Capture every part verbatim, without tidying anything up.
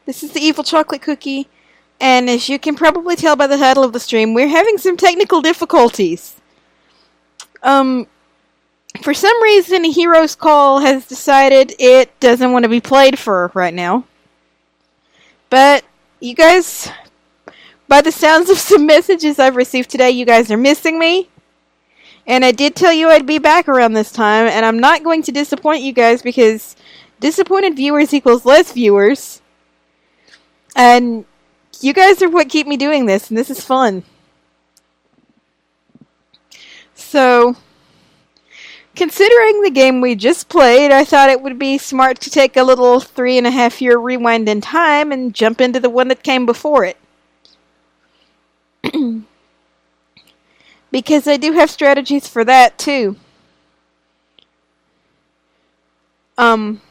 This is the Evil Chocolate Cookie, and as you can probably tell by the title of the stream, we're having some technical difficulties. Um, for some reason, Hero's Call has decided it doesn't want to be played for right now. But, you guys, by the sounds of some messages I've received today, you guys are missing me. And I did tell you I'd be back around this time, and I'm not going to disappoint you guys because disappointed viewers equals less viewers. And you guys are what keep me doing this, and this is fun. So, considering the game we just played, I thought it would be smart to take a little three and a half year rewind in time and jump into the one that came before it. Because I do have strategies for that, too. Um...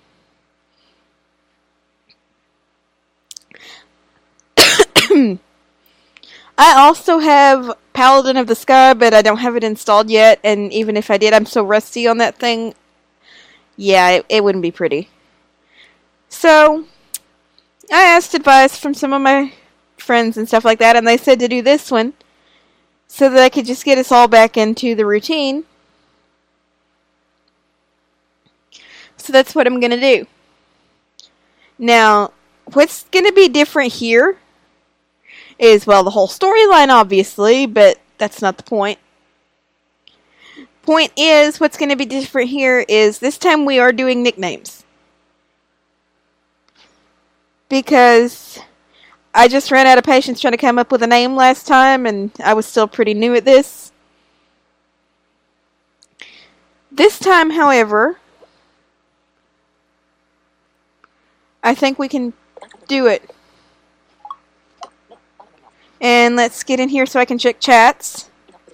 I also have Paladin of the Sky, but I don't have it installed yet, and even if I did, I'm so rusty on that thing. Yeah, it, it wouldn't be pretty. So, I asked advice from some of my friends and stuff like that, and they said to do this one, so that I could just get us all back into the routine. So that's what I'm going to do. Now, what's going to be different here is, well, the whole storyline, obviously, but that's not the point. Point is, what's going to be different here is this time we are doing nicknames. Because I just ran out of patience trying to come up with a name last time, and I was still pretty new at this. This time, however, I think we can do it. And let's get in here so I can check chats.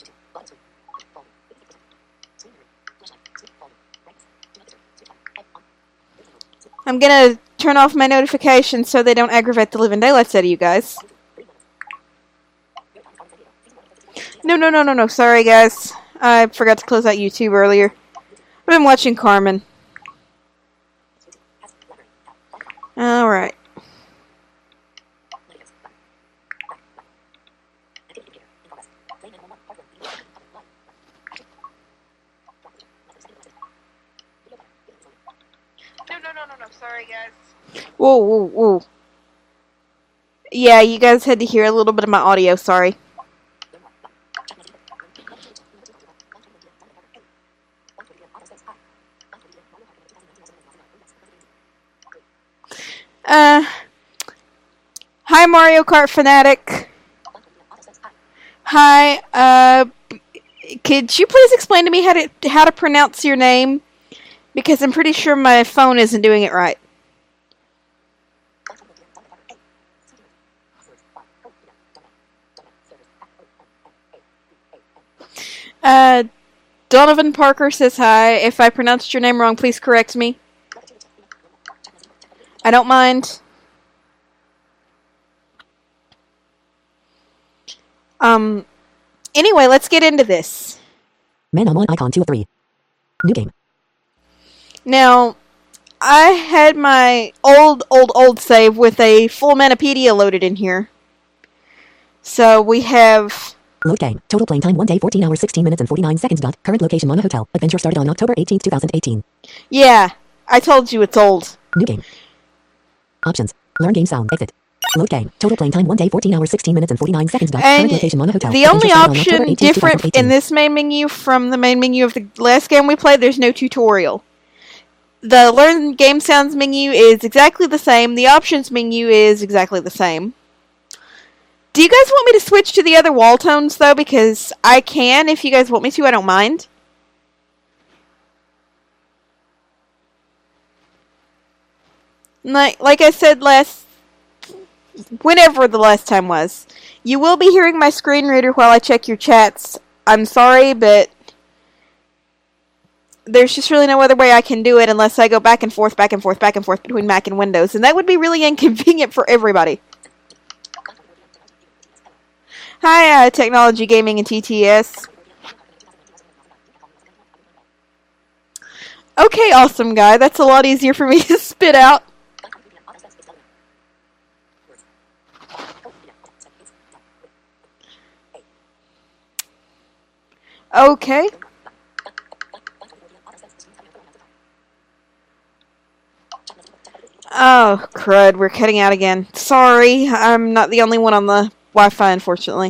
I'm gonna turn off my notifications so they don't aggravate the living daylights out of you guys. No, no, no, no, no. Sorry, guys. I forgot to close out YouTube earlier. I've been watching Carmen. Alright. No, no, no, no, no. Sorry, guys. Whoa, whoa, whoa. Yeah, you guys had to hear a little bit of my audio. Sorry. Uh, hi, Mario Kart Fanatic. Hi, uh, could you please explain to me how to how to pronounce your name? Because I'm pretty sure my phone isn't doing it right. Uh, Donovan Parker says hi. If I pronounced your name wrong, please correct me. I don't mind. Um, anyway, let's get into this. Man on one icon two of three. New game. Now, I had my old, old, old save with a full Manapedia loaded in here. So we have... Load game. Total playing time one day, fourteen hours, sixteen minutes, and forty-nine seconds. Dot. Current location Mana Hotel. Adventure started on October eighteenth, twenty eighteen. Yeah, I told you it's old. New game. Options. Learn game sound. Exit. Load game. Total playing time one day, fourteen hours, sixteen minutes, and forty-nine seconds. Dot. And current location Mana Hotel. The only Adventure option on eighteenth, different in this main menu from the main menu of the last game we played, there's no tutorial. The Learn Game Sounds menu is exactly the same. The Options menu is exactly the same. Do you guys want me to switch to the other wall tones, though? Because I can, if you guys want me to. I don't mind. Like, like I said last... Whenever the last time was. You will be hearing my screen reader while I check your chats. I'm sorry, but... There's just really no other way I can do it unless I go back and forth, back and forth, back and forth between Mac and Windows. And that would be really inconvenient for everybody. Hi, uh, Technology Gaming and T T S. Okay, awesome guy. That's a lot easier for me to spit out. Okay. Oh, crud, we're cutting out again. Sorry, I'm not the only one on the Wi-Fi, unfortunately.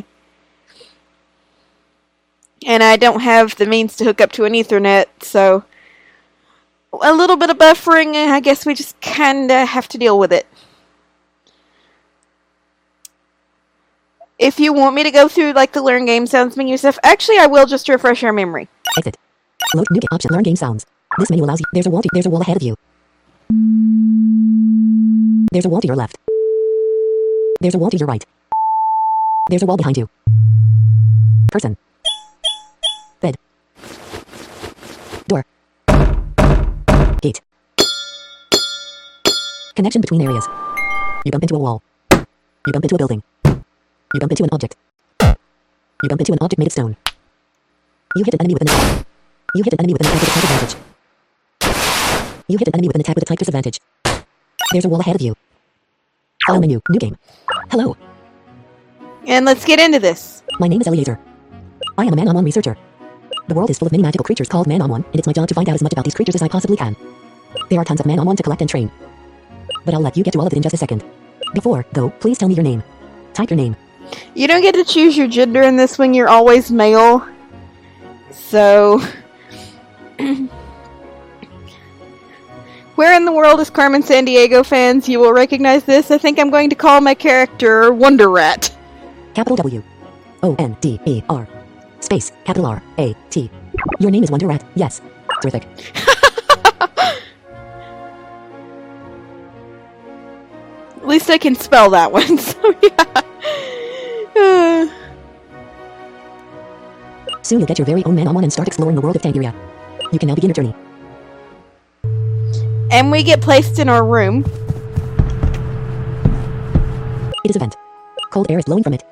And I don't have the means to hook up to an Ethernet, so a little bit of buffering, I guess we just kinda have to deal with it. If you want me to go through, like, the Learn Game Sounds menu stuff, actually I will, just to refresh our memory. Exit. Load new game option. Learn game sounds. This menu allows you. There's a wall. To, there's a wall ahead of you. There's a wall to your left. There's a wall to your right. There's a wall behind you. Person. Bed. Door. Gate. Connection between areas. You bump into a wall. You bump into a building. You bump into an object. You bump into an object made of stone. You hit an enemy with an attack. You hit an enemy with an attack with a type advantage. You hit an enemy with an attack with a type disadvantage. There's a wall ahead of you. File menu. New game. Hello. And let's get into this. My name is Eliezer. I am a man-on-one researcher. The world is full of many magical creatures called man-on-one, and it's my job to find out as much about these creatures as I possibly can. There are tons of man-on-one to collect and train. But I'll let you get to all of it in just a second. Before, though, please tell me your name. Type your name. You don't get to choose your gender in this one, you're always male. So... Where in the world is Carmen Sandiego, fans? You will recognize this. I think I'm going to call my character Wonder Rat. Capital W. O N D E R. Space. Capital R. A. T. Your name is Wonder Rat. Yes. Terrific. At least I can spell that one, so yeah. Uh. Soon you'll get your very own man-on-one and start exploring the world of Tangiria. You can now begin your journey. And we get placed in our room. It is a vent. Cold air is blowing from it.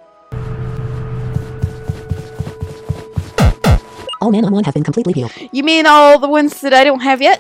All man-on-one have been completely healed. You mean all the ones that I don't have yet?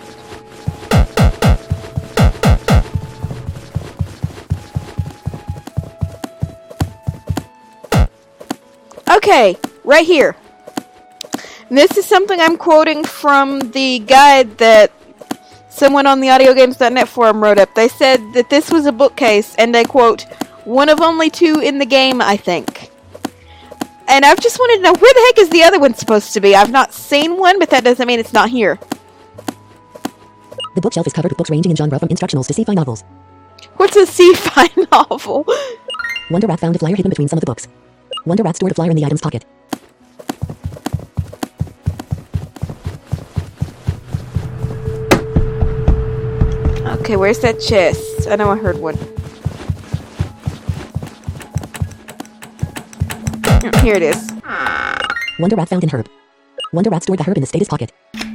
Okay, right here. And this is something I'm quoting from the guide that someone on the audio games dot net forum wrote up. They said that this was a bookcase, and I quote, one of only two in the game, I think. And I've just wanted to know, where the heck is the other one supposed to be? I've not seen one, but that doesn't mean it's not here. The bookshelf is covered with books ranging in genre from instructionals to sci-fi novels. What's a sci-fi novel? Wonder Rat found a flyer hidden between some of the books. Wonder Rat stored a flyer in the item's pocket. Okay, where's that chest? I know I heard one. Oh, here it is. Wonder Rat found an herb. Wonder Rat stored the herb in the status pocket.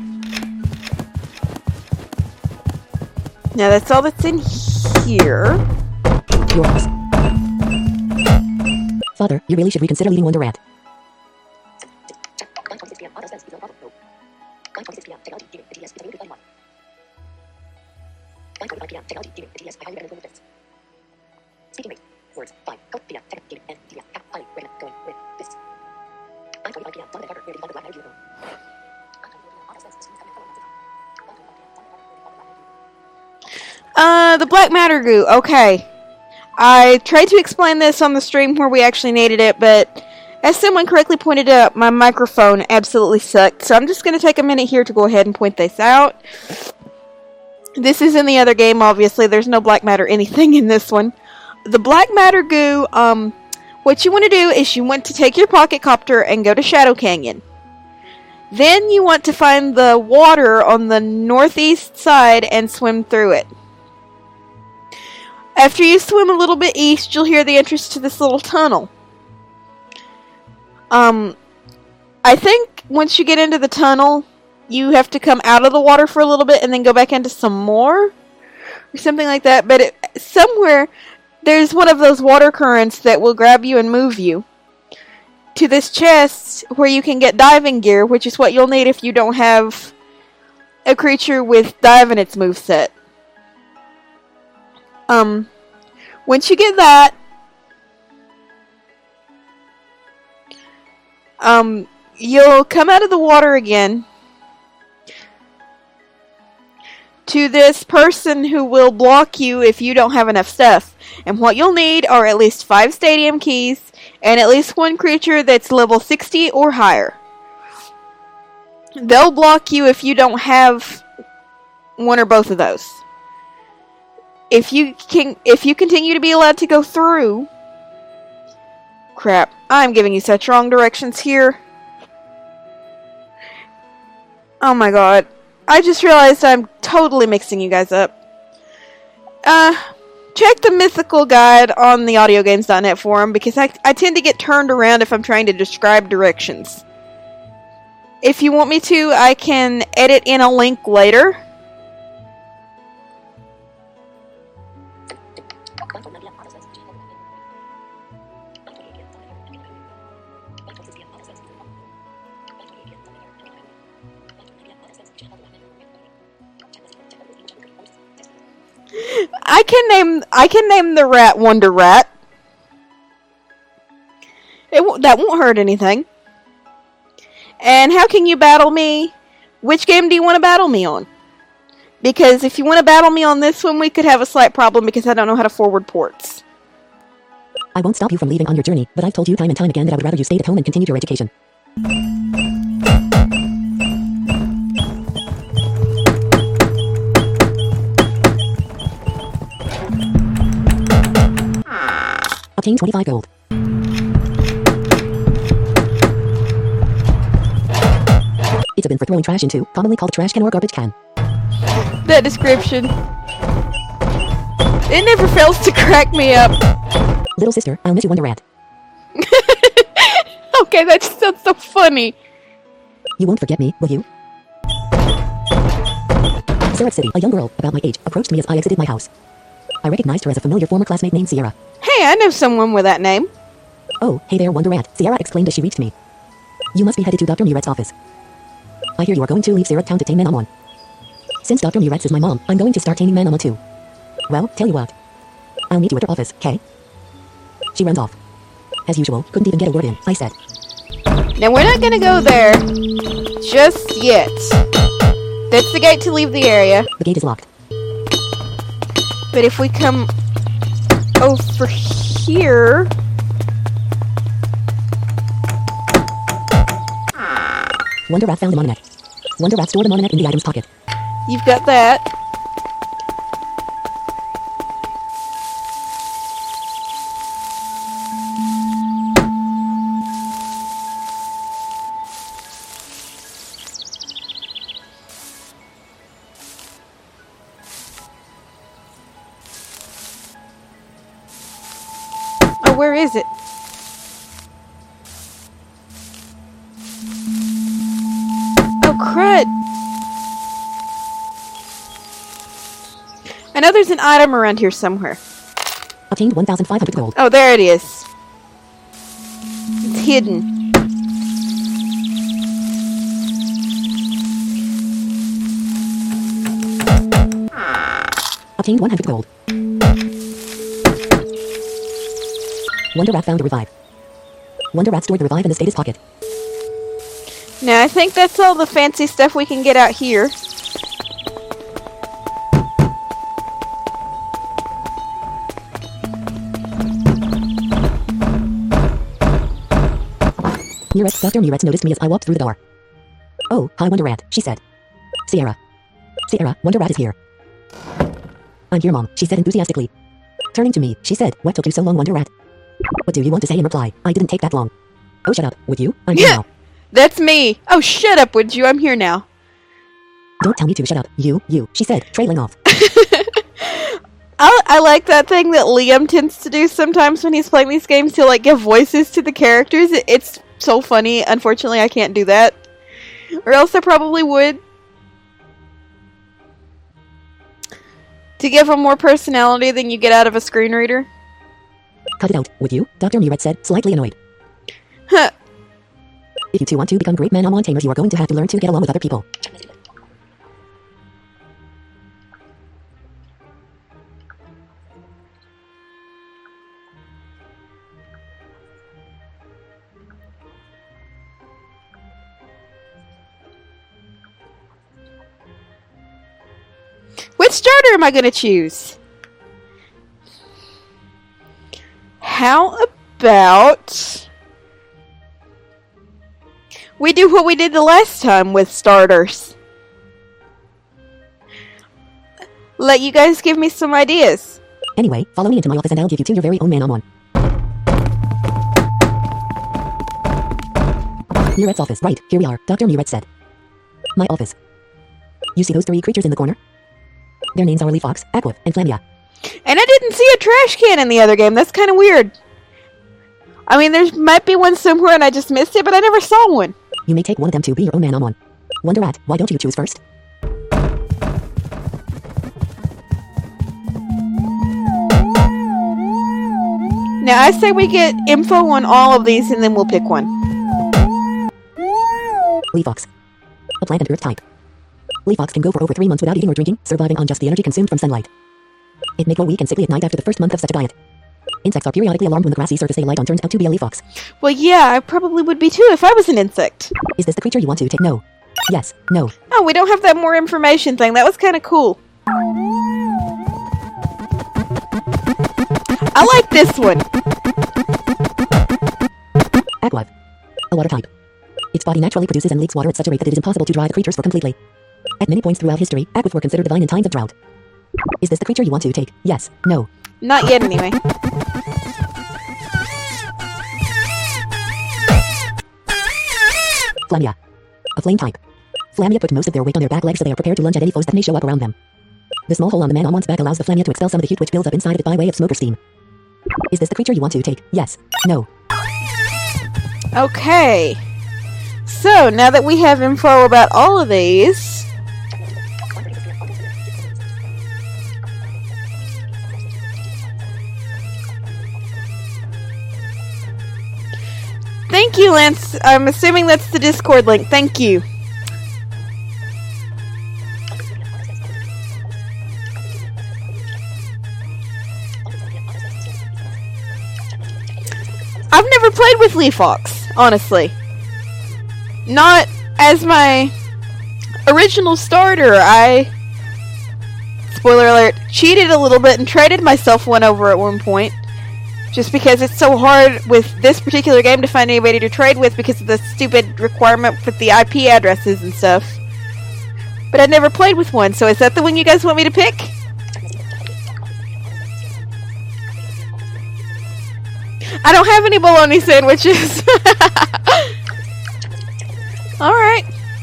Now that's all that's in here. Yours. Father, you really should reconsider leaving Wonder Rat. Speaking rate. Words. five. Go. P M. Tech. Gaming. N. T. F. Highly. Recommend. Going. With. This. nine forty-five P M. Done. Carter. Where did you find the black magic unicorn? Uh, the black matter goo. Okay. I tried to explain this on the stream where we actually needed it, but as someone correctly pointed out, my microphone absolutely sucked. So I'm just going to take a minute here to go ahead and point this out. This is in the other game, obviously. There's no black matter anything in this one. The black matter goo, um, what you want to do is you want to take your pocket copter and go to Shadow Canyon. Then you want to find the water on the northeast side and swim through it. After you swim a little bit east, you'll hear the entrance to this little tunnel. Um, I think once you get into the tunnel, you have to come out of the water for a little bit and then go back into some more, or something like that. But it, somewhere, there's one of those water currents that will grab you and move you to this chest where you can get diving gear, which is what you'll need if you don't have a creature with dive in its moveset. Um, once you get that, um, you'll come out of the water again to this person who will block you if you don't have enough stuff. And what you'll need are at least five stadium keys and at least one creature that's level sixty or higher. They'll block you if you don't have one or both of those. If you can, if you continue to be allowed to go through... Crap, I'm giving you such wrong directions here. Oh my god. I just realized I'm totally mixing you guys up. Uh, check the mythical guide on the audio games dot net forum, because I, I tend to get turned around if I'm trying to describe directions. If you want me to, I can edit in a link later. I can name I can name the rat Wonder Rat. It w that won't hurt anything. And how can you battle me? Which game do you want to battle me on? Because if you want to battle me on this one, we could have a slight problem because I don't know how to forward ports. I won't stop you from leaving on your journey, but I've told you time and time again that I would rather you stayed at home and continued your education. Obtain twenty-five gold. It's a bin for throwing trash into, commonly called a trash can or garbage can. That description. It never fails to crack me up. Little sister, I'll miss you, Wonder Rat. Okay, that just sounds so funny. You won't forget me, will you? Syrup City, a young girl, about my age, approached me as I exited my house. I recognized her as a familiar former classmate named Sierra. Hey, I know someone with that name. Oh, hey there, Wonder Rat, Sierra exclaimed as she reached me. You must be headed to Doctor Muret's office. I hear you are going to leave Syrup Town to tame Manamon. Since Doctor Muret's is my mom, I'm going to start taming Manamon too. Well, tell you what. I'll meet you at her office, okay? She runs off. As usual, couldn't even get a word in, I said. Now, we're not gonna go there just yet. That's the gate to leave the area. The gate is locked. But if we come over here... Wonder Rat found the Mononet. Wonder Rat stored the Mononet in the item's pocket. You've got that. Oh, where is it? Oh, crud! I know there's an item around here somewhere. Obtained one thousand five hundred gold. Oh, there it is. It's hidden. Obtained one hundred gold. Wonder Rat found a revive. Wonder Rat stored the revive in the status pocket. Now, I think that's all the fancy stuff we can get out here. Muret, Doctor Muret noticed me as I walked through the door. Oh, hi Wonder Rat, she said. Sierra. Sierra, Wonder Rat is here. I'm here, Mom, she said enthusiastically. Turning to me, she said, what took you so long, Wonder Rat? What do you want to say in reply? I didn't take that long. Oh, shut up, would you? I'm here now. That's me. Oh, shut up, would you? I'm here now. Don't tell me to shut up, you, you, she said, trailing off. I, I like that thing that Liam tends to do sometimes when he's playing these games. He'll, like, give voices to the characters. It, it's so funny. Unfortunately, I can't do that. Or else I probably would. To give them more personality than you get out of a screen reader. Cut it out, would you? Doctor Muret said, slightly annoyed. Huh. If you two want to become great Manamon tamers, you are going to have to learn to get along with other people. Which starter am I going to choose? How about we do what we did the last time with starters? Let you guys give me some ideas. Anyway, follow me into my office and I'll give you two your very own man-on-one. Muret's office. Right, here we are. Doctor Muret said. My office. You see those three creatures in the corner? Their names are Leafox, Aquav, and Flamia. And I didn't see a trash can in the other game. That's kind of weird. I mean, there might be one somewhere and I just missed it, but I never saw one. You may take one of them to be your own man-on-one. Wonder Rat, why don't you choose first? Now, I say we get info on all of these and then we'll pick one. Leafox. A plant and earth type. Leafox can go for over three months without eating or drinking, surviving on just the energy consumed from sunlight. It may grow weak and sickly at night after the first month of such a diet. Insects are periodically alarmed when the grassy surface they light on turns out to be a Leafox. Well, yeah, I probably would be too if I was an insect. Is this the creature you want to take? No. Yes. No. Oh, we don't have that more information thing. That was kind of cool. I like this one. Aquav. A water type. Its body naturally produces and leaks water at such a rate that it is impossible to dry the creatures for completely. At many points throughout history, Aquav were considered divine in times of drought. Is this the creature you want to take? Yes. No. Not yet, anyway. Flamia. A flame type. Flamia put most of their weight on their back legs so they are prepared to lunge at any foes that may show up around them. The small hole on the man-on-one's back allows the Flamia to expel some of the heat which builds up inside of it by way of smoke or steam. Is this the creature you want to take? Yes. No. Okay. So, now that we have info about all of these... Thank you, Lance. I'm assuming that's the Discord link. Thank you. I've never played with Leafox, honestly. Not as my original starter. I, spoiler alert, cheated a little bit and traded myself one over at one point. Just because it's so hard with this particular game to find anybody to trade with because of the stupid requirement with the I P addresses and stuff. But I'd never played with one, so is that the one you guys want me to pick? I don't have any bologna sandwiches. Alright.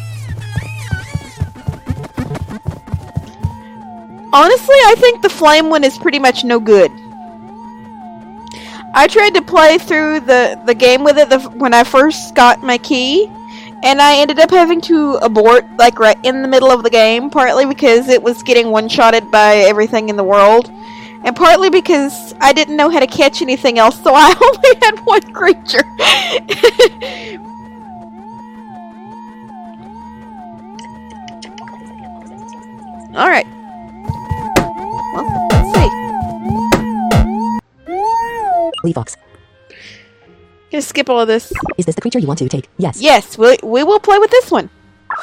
Honestly, I think the flame one is pretty much no good. I tried to play through the, the game with it the, when I first got my key, and I ended up having to abort, like, right in the middle of the game, partly because it was getting one-shotted by everything in the world, and partly because I didn't know how to catch anything else, so I only had one creature. Alright. Well, let's see. Leafox. Gonna skip all of this. Is this the creature you want to take? Yes. Yes, we, we will play with this one.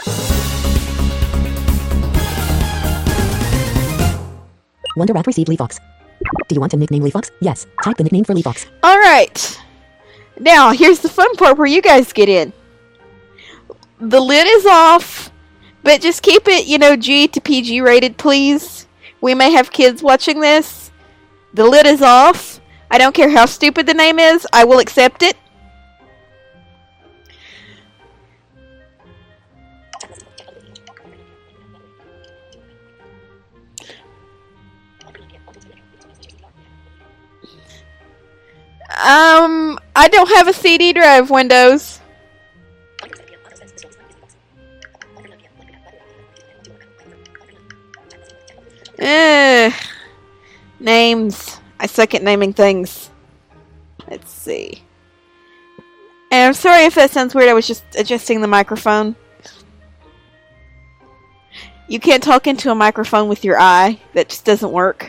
Wonder Rat received Leafox. Do you want to nickname Leafox? Yes. Type the nickname for Leafox. Alright. Now, here's the fun part where you guys get in. The lid is off, but just keep it, you know, G to P G rated, please. We may have kids watching this. The lid is off. I don't care how stupid the name is. I will accept it. Um, I don't have a C D drive, Windows. Eh, names. I suck at naming things. Let's see. And I'm sorry if that sounds weird. I was just adjusting the microphone. You can't talk into a microphone with your eye. That just doesn't work.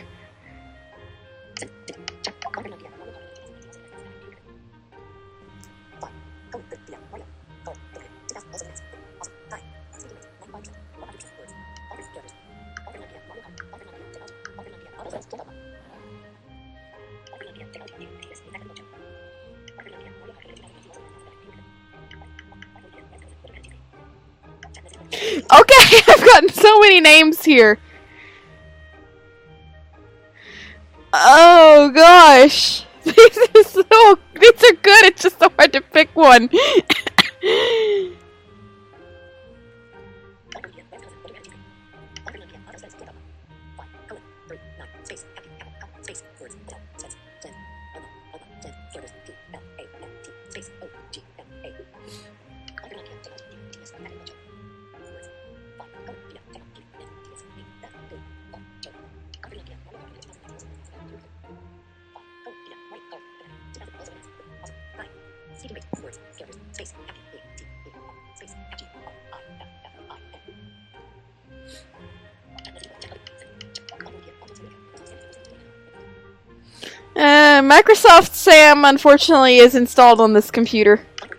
Okay, I've gotten so many names here. Oh gosh. These are so these are good, it's just so hard to pick one. Uh, Microsoft Sam, unfortunately, is installed on this computer.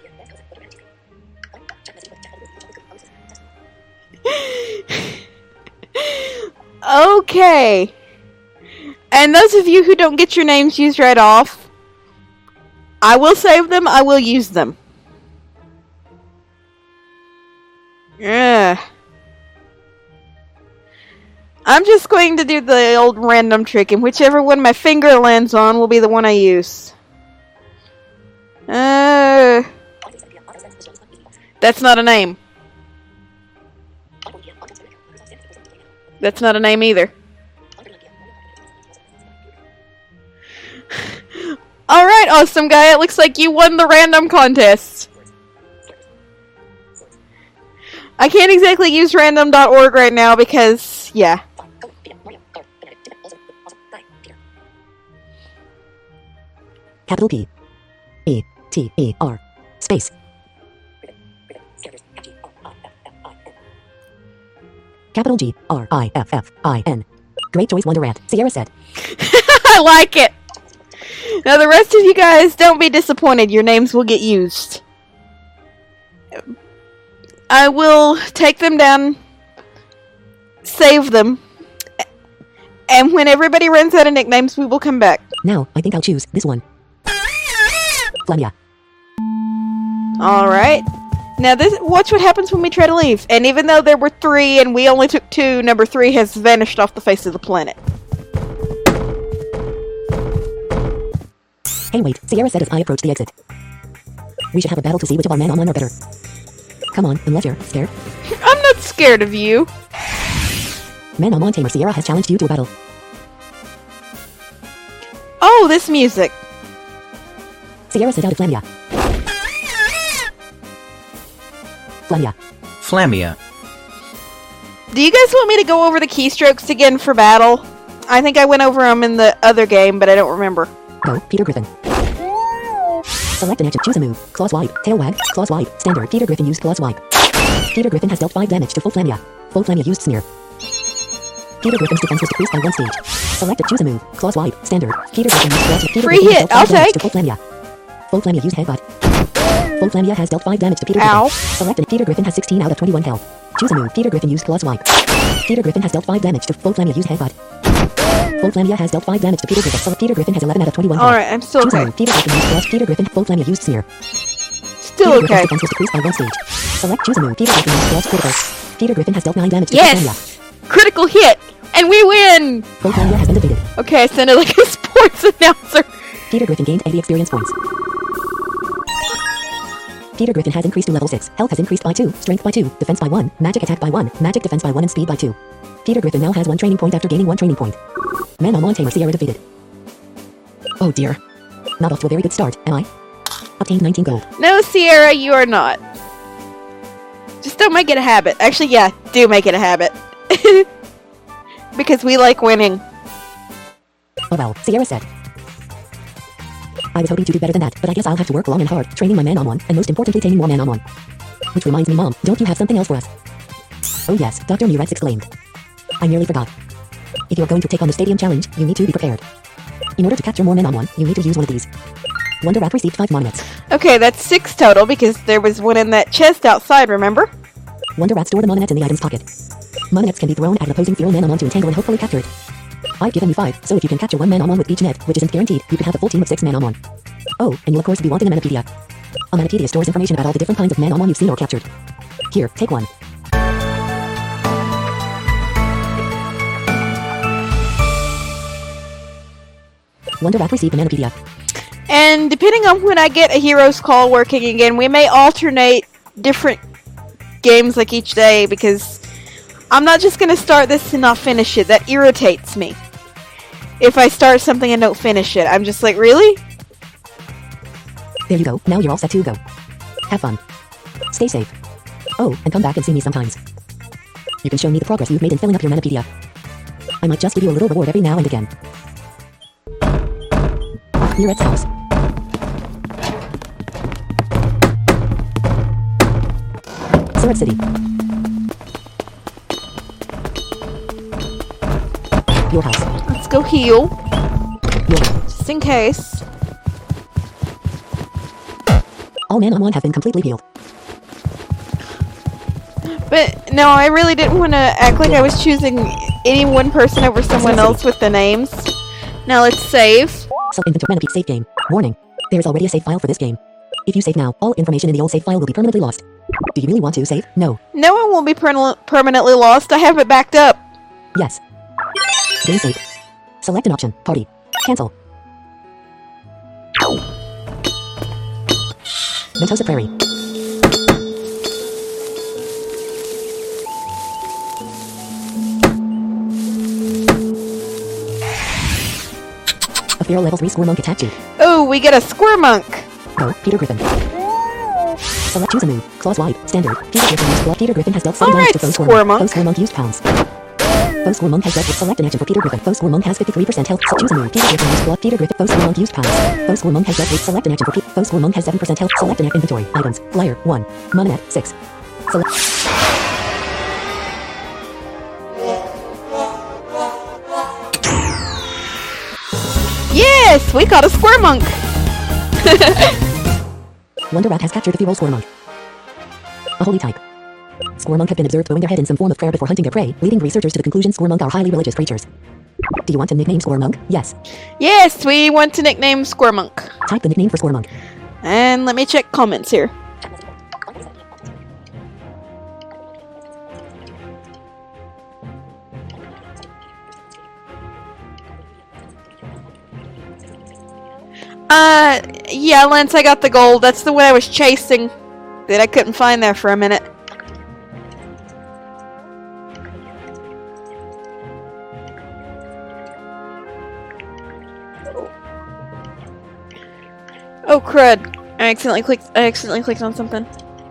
Okay. And those of you who don't get your names used right off, I will save them, I will use them. Yeah. I'm just going to do the old random trick, and whichever one my finger lands on will be the one I use. Uh, that's not a name. That's not a name either. Alright, awesome guy, it looks like you won the random contest. I can't exactly use random dot org right now because, yeah. Capital P. E. T. E. R. Space. Capital G. R. I. F. F. I. N. Great choice, Wonder Rat. Sierra said. I like it. Now the rest of you guys, don't be disappointed. Your names will get used. I will take them down, save them, and when everybody runs out of nicknames, we will come back. Now, I think I'll choose this one. Flamia. Alright. Now, this watch what happens when we try to leave. And even though there were three and we only took two, number three has vanished off the face of the planet. Hey wait, Sierra said as I approach the exit. We should have a battle to see which of our men online are better. Come on, unless you're scared. I'm not scared of you. Man on Tamer Sierra has challenged you to a battle. Oh, this music. Sierra sent out a Flamia. Flamia. Flamia. Do you guys want me to go over the keystrokes again for battle? I think I went over them in the other game, but I don't remember. Go, Peter Griffin. Select an action. Choose a move. Claw swipe. Tail wag. Claw swipe. Standard. Peter Griffin used claw swipe. Peter Griffin has dealt five damage to Full Flamia. Full Flamia used sneer. Peter Griffin's defense was decreased by one stage. Select a choose a move. Claw swipe. Standard. Peter Griffin used claw swipe. Peter Free Griffin hit. has dealt five I'll damage take. to Full Flamia. Full Flamia used headbutt. Full Flamia has dealt five damage to Peter Ow. Griffin. Select a Peter Griffin has sixteen out of twenty-one health. Choose a move. Peter Griffin used claw swipe. Peter Griffin has dealt five damage to Full Flamia used headbutt. Full Flamia has dealt five damage to Peter Griffin. So Peter Griffin has eleven out of twenty-one health. Alright, I'm still Choose a okay. move. Peter Griffin used claw. Peter Griffin. Full Flamia used sneer. Still Peter okay. Griffin's defense was decreased by one stage. Select choose a move. Peter Griffin used claws critical. Peter Griffin has dealt nine damage to Full Flamia. Yes! Critical hit! And we win! Full Flamia has been defeated. Okay, I sounded like a sports announcer. Peter Griffin gained eighty experience points. Peter Griffin has increased to level six. Health has increased by two, strength by two, defense by one, magic attack by one, magic defense by one, and speed by two. Peter Griffin now has one training point after gaining one training point. Man on Tamer Sierra defeated. Oh dear. Not off to a very good start, am I? Obtained nineteen gold. No, Sierra, you are not. Just don't make it a habit. Actually, yeah, do make it a habit. Because we like winning. Oh well, Sierra said. I was hoping to do better than that, but I guess I'll have to work long and hard, training my man-on-one, and most importantly taming more man-on-one. Which reminds me, Mom, don't you have something else for us? Oh yes, Doctor Murex exclaimed. I nearly forgot. If you're going to take on the Stadium Challenge, you need to be prepared. In order to capture more men-on-one, you need to use one of these. Wonder Rat received five monuments. Okay, that's six total because there was one in that chest outside, remember? Wonder Rat store the monuments in the item's pocket. Monuments can be thrown at an opposing feral man-on-one to entangle and hopefully capture it. I've given you five, so if you can capture one man-on-one with each net, which isn't guaranteed, you could have a full team of six man-on-one. Oh, and you'll of course be wanting a Manapedia. A Manapedia stores information about all the different kinds of man-on-one you've seen or captured. Here, take one. Wonder Rat received Bananapedia. And depending on when I get a hero's call working again, we may alternate different games like each day, because I'm not just going to start this and not finish it. That irritates me. If I start something and don't finish it, I'm just like, really? There you go. Now you're all set to go. Have fun. Stay safe. Oh, and come back and see me sometimes. You can show me the progress you've made in filling up your Manapedia. I might just give you a little reward every now and again. Mirette's house. Syrup City. Your house. Let's go heal, Your house. just in case. All men on one have been completely healed. But no, I really didn't want to act like I was choosing any one person over someone else with the names. Now let's save. So inventory Manapede save game. Warning. There is already a save file for this game. If you save now, all information in the old save file will be permanently lost. Do you really want to save? No. No, I won't be perma- permanently lost. I have it backed up. Yes. Game save. Select an option. Party. Cancel. Ventosa Prairie. A feral level three Squirmonk Monk attacked you. Oh, we get a Squirmonk. Go, Peter Griffin. Select choose a move. Claws wide. Standard. Peter Griffin used blood. Peter Griffin has dealt seven damage to Foe Squirmonk. Foe Squirmonk used pounds. Foe Squirmonk has dealt with select an action for Peter Griffin. Foe Squirmonk has fifty-three percent health. So choose a move. Peter Griffin used blood. Peter Griffin. Foe Squirmonk used pounds. Foe Squirmonk has dealt with select an action for Peter. Foe Squirmonk has seven percent health. Select an inventory. Items. Flyer. one. Mononet. six. Select. Yes, we caught a Squirmonk. Wonder Rat has captured the feral Squirmonk. A holy type. Squirmonk have been observed bowing their head in some form of prayer before hunting their prey, leading researchers to the conclusion Squirmonk are highly religious creatures. Do you want to nickname Squirmonk? Yes. Yes, we want to nickname Squirmonk. Type the nickname for Squirmonk. And let me check comments here. Uh, yeah, Lance, I got the gold. That's the one I was chasing that I couldn't find there for a minute. Oh crud! I accidentally clicked. I accidentally clicked on something.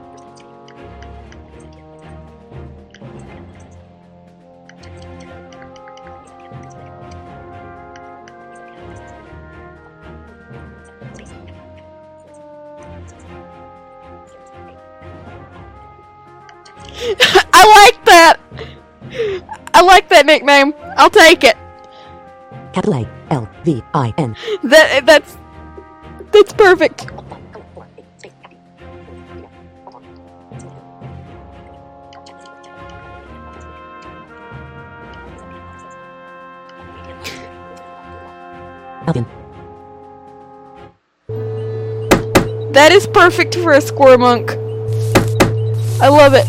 I like that! I like that nickname. I'll take it. Capital A. L. V. I. N. That that's that's perfect. Alvin. That is perfect for a Squirmonk. I love it.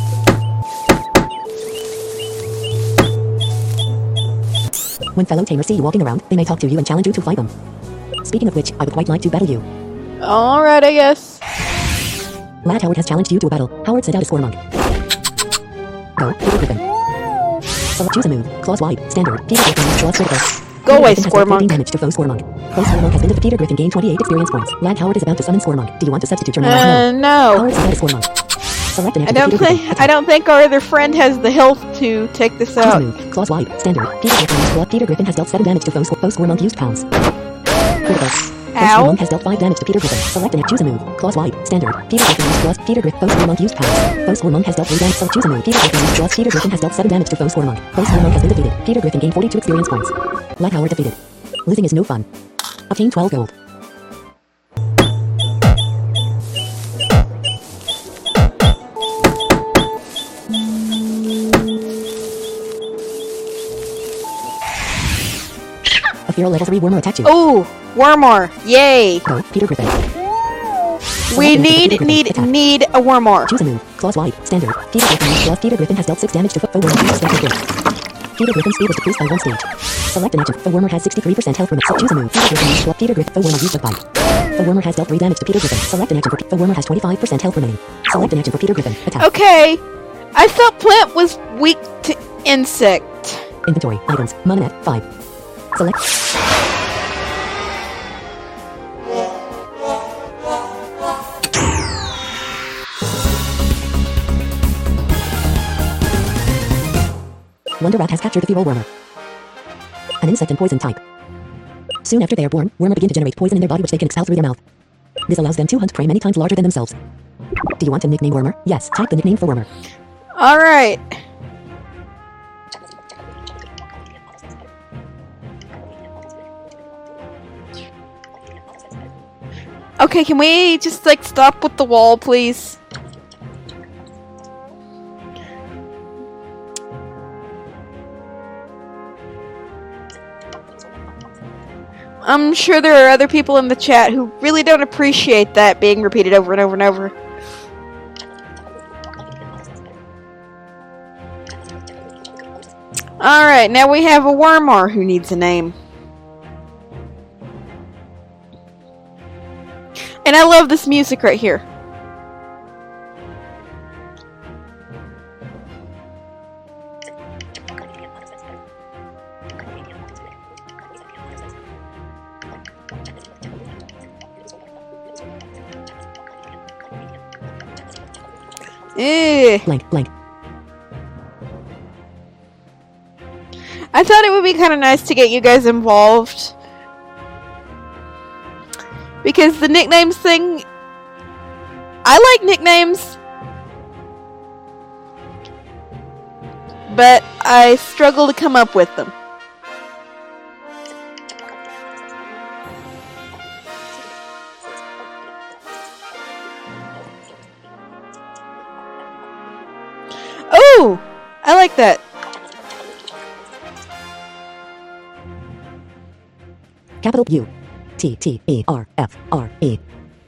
When fellow tamers see you walking around, they may talk to you and challenge you to fight them. Speaking of which, I would quite like to battle you. Alright, I guess. Lad Howard has challenged you to a battle. Howard sent out a Squirmonk. Go, Peter Griffin. Select choose a move. Claws wide. Standard. Peter Griffin used claws critical. Go away, Peter Griffin has dealt Squirmonk. thirteen damage to Foe Squirmonk. Foe Squirmonk has been defeated. Peter Griffin gained twenty-eight experience points. Lad Howard is about to summon Squirmonk. Do you want to substitute your name? Uh, no. Howard sent out a Squirmonk. Select an I action don't for Peter think Griffin. I don't think our other friend has the health to take this Choose a out. move. Claws wide. Standard. Peter Griffin used blood. Peter Griffin has dealt seven damage to Foe Squirmonk. Foe Squirmonk used pounds. Critical. Foe Ow. Squirmonk has dealt five damage to Peter Griffin. Select an choose a move. Claws wide. Standard. Peter Griffin used blood. Peter Griffin. Foe Squirmonk used pounds. Foe Squirmonk has dealt three damage. Select choose a move. Peter Griffin used blood. Peter Griffin has dealt seven damage to Foe Squirmonk. Foe Squirmonk has been defeated. Peter Griffin gained forty-two experience points. Lad Howard defeated. Losing is no fun. Obtain twelve gold. A feral level three Wormer attacked you. Oh, Wormor. Yay. Go, Peter Griffin. We Select an action for need Peter Griffin. need Attack. need a Wormor. Choose a move. Claws wide. Standard. Peter Griffin used blood. Peter Griffin has dealt six damage to Foe Wormer. Special gift. Peter Griffin's speed is decreased by one stage. Select an action. The Wormer has sixty-three percent health remaining. So choose a move. Peter Griffin used swap. Peter Griffin. The Wormer used the bite. The Wormer has dealt three damage to Peter Griffin. Select an action for the Wormer has twenty-five percent health remaining. Select an action for Peter Griffin. Attack. Okay. I thought Plant was weak to insect. Inventory. Items. Mononet. five. Select. Wonder Rat has captured the Feral Wormer. An insect and poison type. Soon after they are born, Wormer begin to generate poison in their body which they can expel through their mouth. This allows them to hunt prey many times larger than themselves. Do you want to nickname Wormer? Yes, type the nickname for Wormer. Alright. Okay, can we just like stop with the wall, please? I'm sure there are other people in the chat who really don't appreciate that being repeated over and over and over. Alright, now we have a Wormer who needs a name. And I love this music right here. Eh. Blank, blank. I thought it would be kind of nice to get you guys involved. Because the nicknames thing... I like nicknames. But I struggle to come up with them. Oh! I like that. Capital U. T T E R F R E.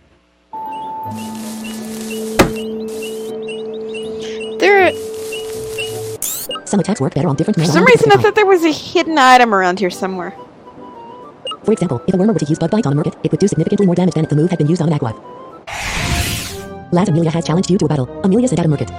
There... Some attacks work better on different men. For some reason I thought there was a hidden item around here somewhere. For example, if a Wormer were to use Bug Bite on a Murkit, it would do significantly more damage than if the move had been used on an Agwab. Laz Amelia has challenged you to a battle. Amelia sent out a Murkit.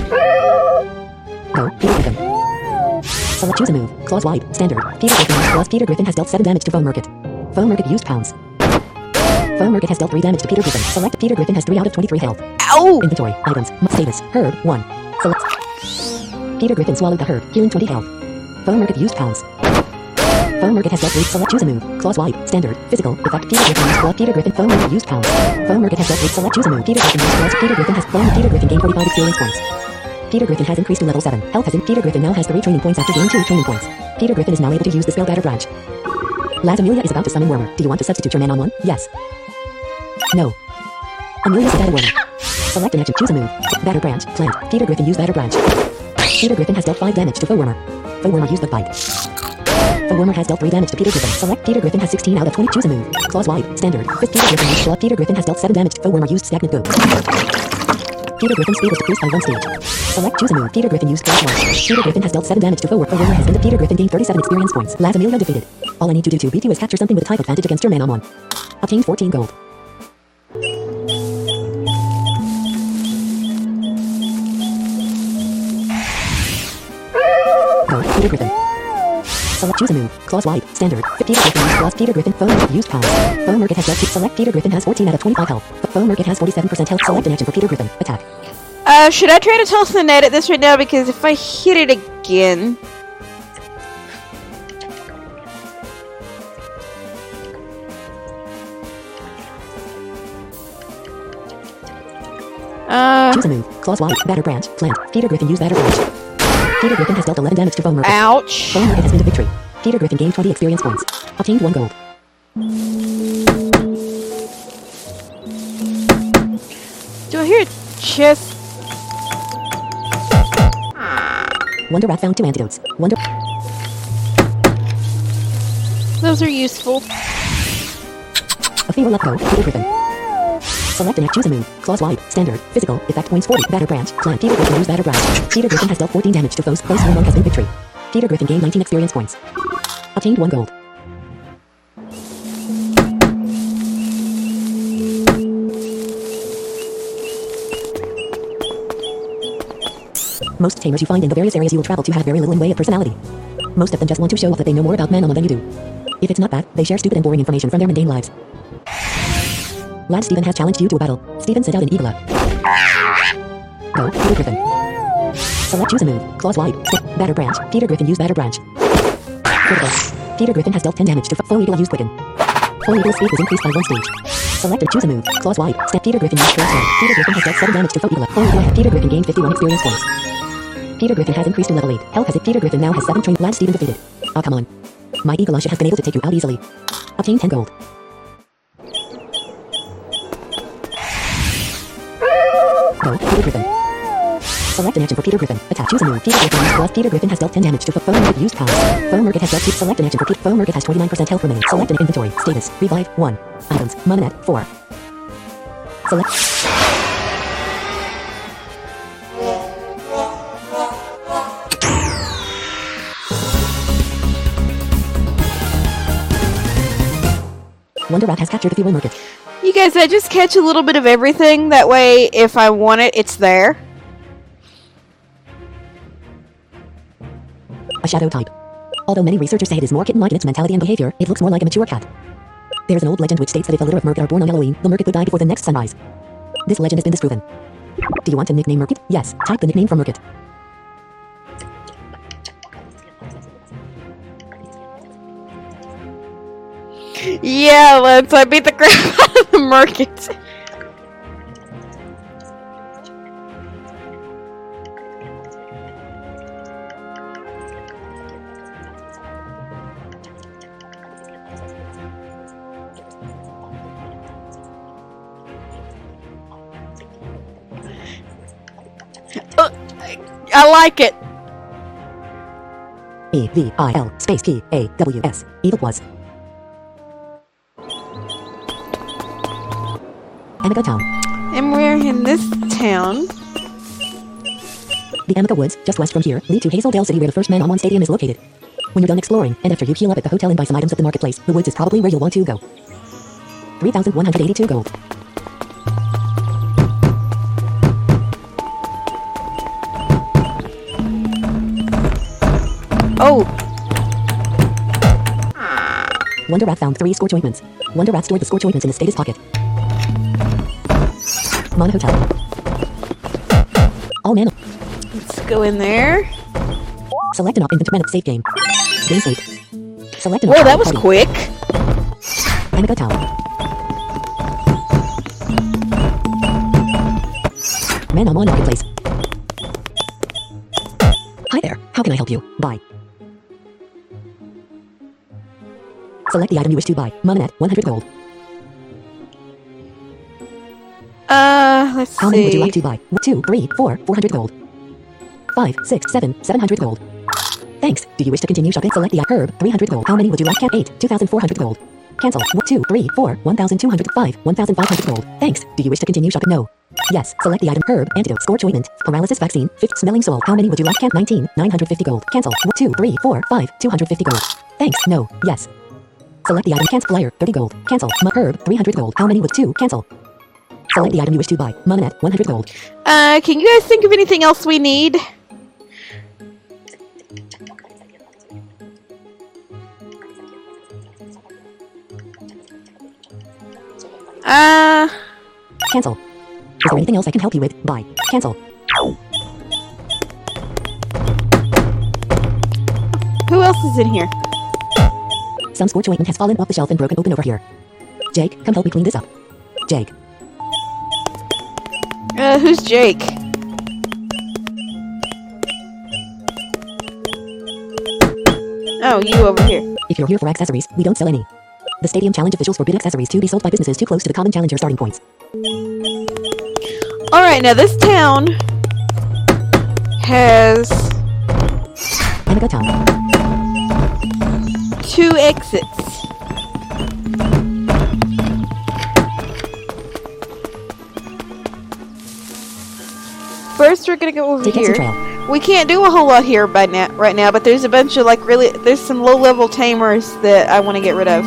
Go, Peter Griffin. Select choose a move. Claws wide. Standard. Peter Griffin. Plus Peter Griffin has dealt seven damage to Foe Murkit. Foe Murkit used pounds. Foe Murkit has dealt three damage to Peter Griffin. Select Peter Griffin has three out of twenty-three health. Ow! Inventory. Items. Status. Herb. one. Select. Peter Griffin swallowed the herb, healing twenty health. Foe Murkit used pounds. Foe Murkit has dealt three. Select choose a move. Claws wide. Standard. Physical. Effect. Peter Griffin used blood. Peter Griffin. Foe Murkit used pounds. Foe Murkit has dealt three. Select choose a move. Peter Griffin used claws. Peter Griffin has Foe Peter Griffin gained forty-five experience points. Peter Griffin has increased to level seven. Health has in Peter Griffin now has three training points after gaining two training points. Peter Griffin is now able to use the spell Batter Branch. Laz Amelia is about to summon Wormer. Do you want to substitute your man on one? Yes. No. Amelia is a Wormer. Select an action. Choose a move. Batter Branch. Plant. Peter Griffin use Batter Branch. Peter Griffin has dealt five damage to Foe Wormer. Foe Wormer used the bite. Foe Wormer has dealt three damage to Peter Griffin. Select Peter Griffin has sixteen out of twenty. Choose a move. Claws wide. Standard. Fifth Peter Griffin used blood. Peter Griffin has dealt seven damage. Foe Wormer used stagnant goat. Peter Griffin's speed was decreased by one stage. Select choose a move. Peter Griffin used claws wide. Peter Griffin has dealt seven damage to Foe Wormer. Foe Wormer has been Peter Griffin gained thirty-seven experience points. Laz Amelia defeated. All I need to do to beat you is capture something with a type advantage against your man on one. Obtained fourteen gold. Go, Peter Griffin. Select choose a move. Claws wide. Standard. Peter Griffin used claws. Peter Griffin. Foe Murkit used pounds. Foe Murkit has dealt two. Select Peter Griffin has fourteen out of twenty-five health. Foe Murkit has forty-seven percent health. Select an action for Peter Griffin. Attack. Uh, should I try to toss and edit this right now? Because if I hit it again... Uh... Choose a move. Claws wide. Batter Branch. Plant. Peter Griffin used Batter Branch. Peter Griffin has dealt eleven damage to Foe Murkit. Ouch. Foe Murkit has been to victory. Peter Griffin gained twenty experience points. Obtained one gold. Do I hear a chest? Wonder Rat found two antidotes. Wonder... Those are useful. A fever left go. Peter Griffin. Select and choose a move. Claws wide. Standard. Physical. Effect points forty. Batter Branch. Plant. Peter Griffin used Batter Branch. Peter Griffin has dealt fourteen damage to foes. Foes Home has been victory. Peter Griffin gained nineteen experience points. Obtained one gold. Most tamers you find in the various areas you will travel to have very little in way of personality. Most of them just want to show off that they know more about Manama than you do. If it's not that, they share stupid and boring information from their mundane lives. Lad Steven has challenged you to a battle. Steven sent out an Eagla. Go, Peter Griffin. Select choose a move. Claws wide. Stick. Batter branch. Peter Griffin use batter branch. Critical. Peter Griffin has dealt ten damage to Foe Eagle use quicken. Foe Eagle's speed was increased by one stage. Select or choose a move. Claws wide. Step Peter Griffin use short sword. Peter Griffin has dealt seven damage to Foe Eagle. Foe Eagle. Peter Griffin gained fifty-one experience points. Peter Griffin has increased to level eight. Health has it. Peter Griffin now has seven trained. Lad Steven defeated. Oh come on. My Eagle should have been able to take you out easily. Obtain ten gold. Go, Peter Griffin. Select an action for Peter Griffin. Attack. Choose a move. Peter Griffin plus Peter Griffin has dealt ten damage to Foe Murkit used powers. Foe Murkit has dealt two. Select an action for Peter. Foe Murkit has twenty-nine percent health remaining. Select an inventory. Status. Revive. one. Items. Mononet. four. Select. Wonder Rat has captured the Fuel Murkit. You guys, I just catch a little bit of everything. That way, if I want it, it's there. A shadow type. Although many researchers say it is more kitten-like in its mentality and behavior, it looks more like a mature cat. There's an old legend which states that if a litter of Murkit are born on Halloween, the Murkit would die before the next sunrise. This legend has been disproven. Do you want to nickname Murkit? Yes, type the nickname for Murkit. Yeah, let's. I beat the crap out of the Murkit. Uh, I like it. E V I L space P A W S. Evil was. Amiga Town. And we're in this town. The Amiga Woods, just west from here, lead to Hazeldale City where the first Man on One Stadium is located. When you're done exploring, and after you heal up at the hotel and buy some items at the marketplace, the woods is probably where you'll want to go. three thousand one hundred eighty-two gold. Oh. Wonder Rat found three scorch ointments. Wonder Rat stored the scorch ointments in his status pocket. Mon Hotel. All mana. Let's go in there. Select an op inventory safe game. Game state. Select an Whoa, op that was party. quick. Amiga Town. Man on One Marketplace. Hi there. How can I help you? Buy. Select the item you wish to buy. Mononet, one hundred gold. Uh, let's How many would you see. like to buy? Two, three, four, four hundred gold. Five, six, seven, seven hundred gold. Thanks. Do you wish to continue shopping? Select the herb, three hundred gold. How many would you like? Can eight, two thousand four hundred gold. Cancel. Two, three, four, one thousand two hundred. Five, one thousand five hundred gold. Thanks. Do you wish to continue shopping? No. Yes. Select the item herb, antidote, scorch ointment, paralysis vaccine, fifth smelling salt. How many would you like? Can nineteen, nine hundred fifty gold. Cancel. Two, three, four, five, two hundred fifty gold. Thanks. No. Yes. Select the item cancel flyer, thirty gold. Cancel. M herb, three hundred gold. How many would two? Cancel. Select the item you wish to buy. Mononet, one hundred gold. Uh, can you guys think of anything else we need? Uh, Cancel. Is there anything else I can help you with? Buy. Cancel. who else is in here? Some scorch ointment has fallen off the shelf and broken open over here. Jake, come help me clean this up. Jake. Uh, who's Jake? Oh, you over here. If you're here for accessories, we don't sell any. The Stadium Challenge officials forbid accessories to be sold by businesses too close to the common challenger starting points. Alright, now this town has Amiga Town. two exits. First, we're gonna go over Take exit here. trail. We can't do a whole lot here by now, right now, but there's a bunch of like really, there's some low-level tamers that I want to get rid of.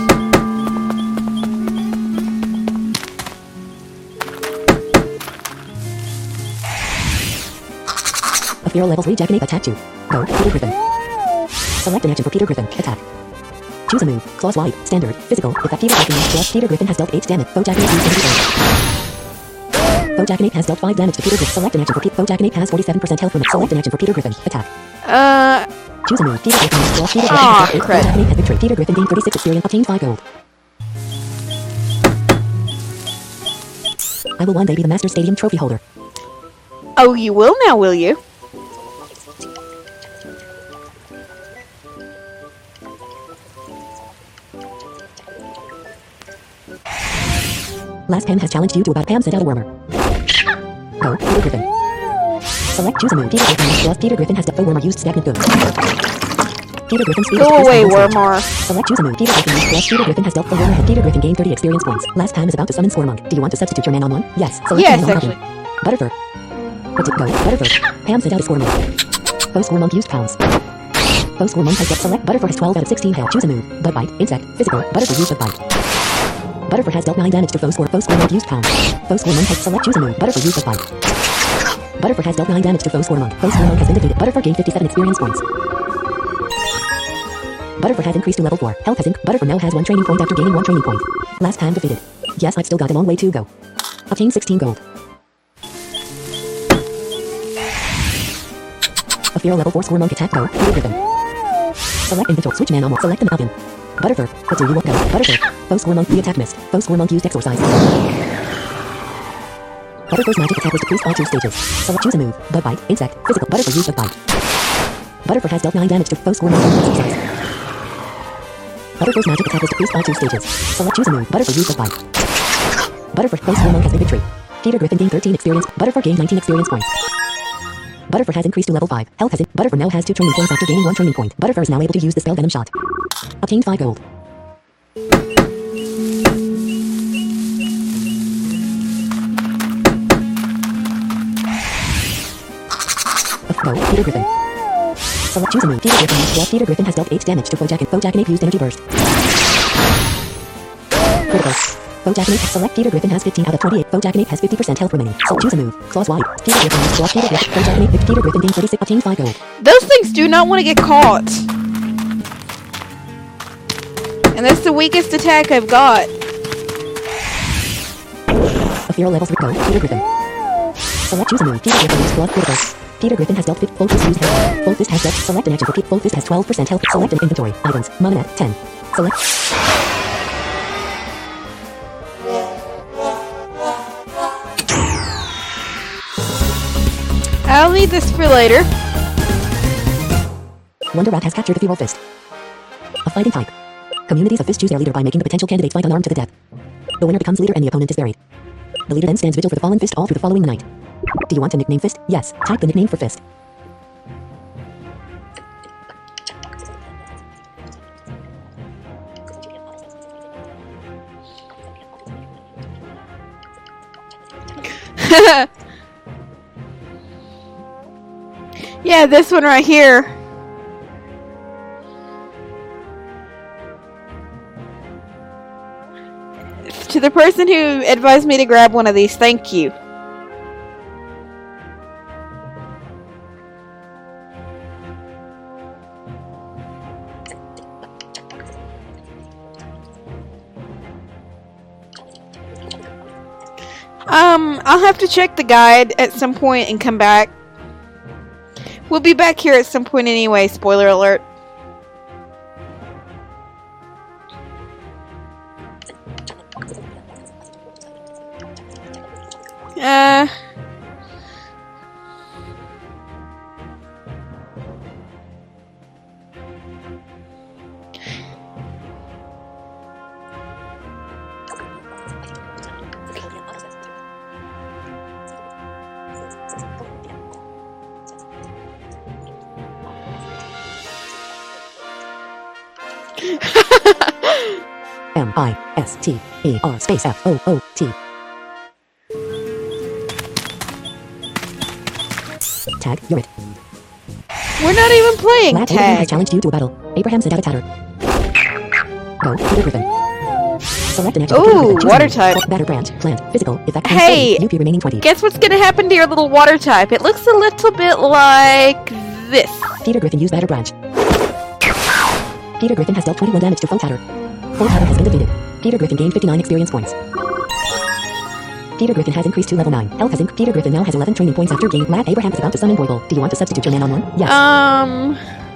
Of hero levels, read Jackanate attack two. Go, Peter Griffin. Select an action for Peter Griffin. Attack. Choose a move. Claws wide. Standard. Physical. If Peter Griffin plus Peter Griffin has dealt eight damage. Foe Jackanate used Foe Jackanate has dealt five damage to Peter Griffin. Select an action for Peter. Foe Jackanate has forty-seven percent health remaining. Select an action for Peter Griffin. Attack. Uh. Choose a move. Peter Griffin plus Peter Griffin Aw, has dealt eight. Foe Jackanate has victory. Peter Griffin gained thirty-six experience. Obtained five gold. I will one day be the Master Stadium trophy holder. Oh, you will now, will you? Last Pam has challenged you to about Pam sent out a wormer. Go, Peter Griffin. Select choose a move. Peter Griffin plus Peter Griffin has the wormer used stagnant goods. Peter Griffin speed. Go away, wormer. Select choose a move. Peter Griffin plus Peter Griffin has dealt the wormer head. Peter Griffin gained thirty experience points. Last Pam is about to summon Swarmonk. Do you want to substitute your man on one? Yes. Select yes, man on actually. Butterfur. What's it go? Butterfur. Pam sent out a Swarmonk. Foe Swarmonk used pounds. Foe Swarmonk has dealt select Butterfur has twelve out of sixteen health. Choose a move. Bug bite. Insect. Physical. Butterfur used bug bite. Butterfur has dealt nine damage to Foe Swarm. Foe Swarmonk used pound. Foe Swarmonk has select choose a move. Butterfur used a bite. Butterfur has dealt nine damage to Foe Swarmonk. Foe Swarmonk has been defeated. Butterfur gained fifty-seven experience points. Butterfur has increased to level four. Health has inc. Butterfur now has one training point after gaining one training point. Last time defeated. Yes, I've still got a long way to go. Obtain sixteen gold. A Fear level four Swarmonk attack go. Peter Griffin. Select inventory. Switch man on one. Select an oven. Butterfur, what do you want? Go. Butterfur. Foe Swarmonk, the attack missed. Foe Swarmonk used exorcise. Butterfur's magic attack was decreased by two stages. Select choose a move. Bug bite, insect, physical. Butterfur used bug bite. Butterfur has dealt nine damage to Foe Swarmonk used exorcise. Butterfur's magic attack was decreased by two stages. Select choose a move. Butterfur used bug bite. Butterfur, Foe Swarmonk has been victory. Peter Griffin gained thirteen experience. Butterfur gained nineteen experience points. Butterfur has increased to level five. Health has in. Butterfur now has two training points after gaining one training point. Butterfur is now able to use the spell Venom Shot. Obtained five gold. Go, Peter Griffin. Select choose a move. Peter Griffin plus Peter Griffin has dealt eight damage to Foe Jack and Foe Jackanate used energy burst. Critical. Foe Jackanate select Peter Griffin has fifteen out of twenty-eight. Foe Jackanate has fifty percent health remaining. So choose a move. Claws wide. Peter Griffin plus Peter Griffin. Foe Jackanate Peter Griffin gained thirty-six. Obtained five gold. Those things do not want to get caught. And that's the weakest attack I've got. A Fear level three go. Peter Griffin. Select choose a move. Peter Griffin plus critical. Peter Griffin has dealt full fist used health. Full fist has dealt select an action for full fist has twelve percent health. Select an inventory. Items. Mana at ten. Select. I'll need this for later. Wonder Rat has captured the Feral Fist. A fighting type. Communities of Fist choose their leader by making the potential candidate fight unarmed to the death. The winner becomes leader and the opponent is buried. The leader then stands vigil for the fallen Fist all through the following night. Do you want to nickname Fist? Yes. Type the nickname for Fist. Yeah, this one right here. To the person who advised me to grab one of these, thank you. Um, I'll have to check the guide at some point and come back. We'll be back here at some point anyway, spoiler alert. Uh... M I S T E R space F O O T. Tag, you're it. We're not even playing Lad, Abraham has tag. challenged you to a battle. Abraham sent out a tatter. Go, Peter Griffin. Select an action. for Peter Ooh, Griffin. Choose water a move. type. Batter branch, plant, physical, effect. Hey! U P remaining twenty. Guess what's gonna happen to your little water type? It looks a little bit like this. Peter Griffin use batter branch. Peter Griffin has dealt twenty-one damage to Foe Tatter. Foe Tatter has been defeated. Peter Griffin gained fifty-nine experience points. Peter Griffin has increased to level nine. Health has increased. Peter Griffin now has eleven training points after gain. Lad, Abraham is about to summon Boigle. Do you want to substitute your man on one? Yes. Um,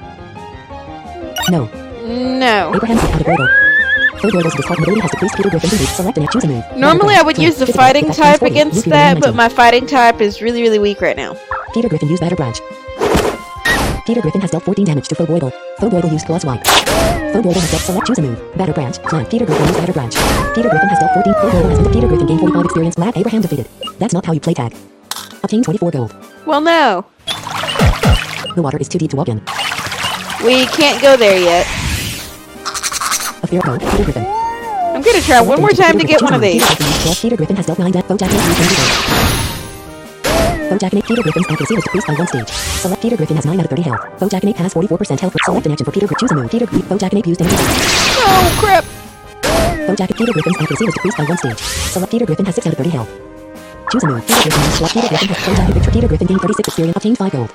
No. no. Abraham is out of Boigle. Foe Boigle's discard ability has decreased Peter Griffin's move. Select and choose a move. Normally I would use the Physical, fighting effect type forty. against U P that, remaining but my fighting type is really, really weak right now. Peter Griffin used batter branch. Peter Griffin has dealt fourteen damage to Foe Boigle. Foe Boigle used claw swipe. Foe Boigle has dealt select choose a move. Batter branch. Plant. Peter Griffin used batter branch. Peter Griffin has dealt fourteen. Foe Boigle has been Peter Griffin gained forty-five experience. Lad, Abraham defeated. That's not how you play tag. Obtain twenty-four gold. Well, no. The water is too deep to walk in. We can't go there yet. A fair go. Peter Griffin. I'm gonna try one more time to get one of these. Peter Griffin has dealt nine damage. Foe Jackknife used twenty gold. Foe Jackknife. Peter Griffin's accuracy was decreased by one stage. Select Peter Griffin has nine out of thirty health. Foe Jackknife has forty-four percent health. Select an action for Peter Griffin. Choose a move. Peter Foe Jackknife used energy. Oh, crap. Foe Jacket. Peter Griffin's accuracy was decreased by one stage. Select Peter Griffin has six out of thirty health. Choose a move. Peter Griffin has select Peter Griffin has Foe Jacket victory. Peter Griffin gained thirty-six experience. Obtained five gold.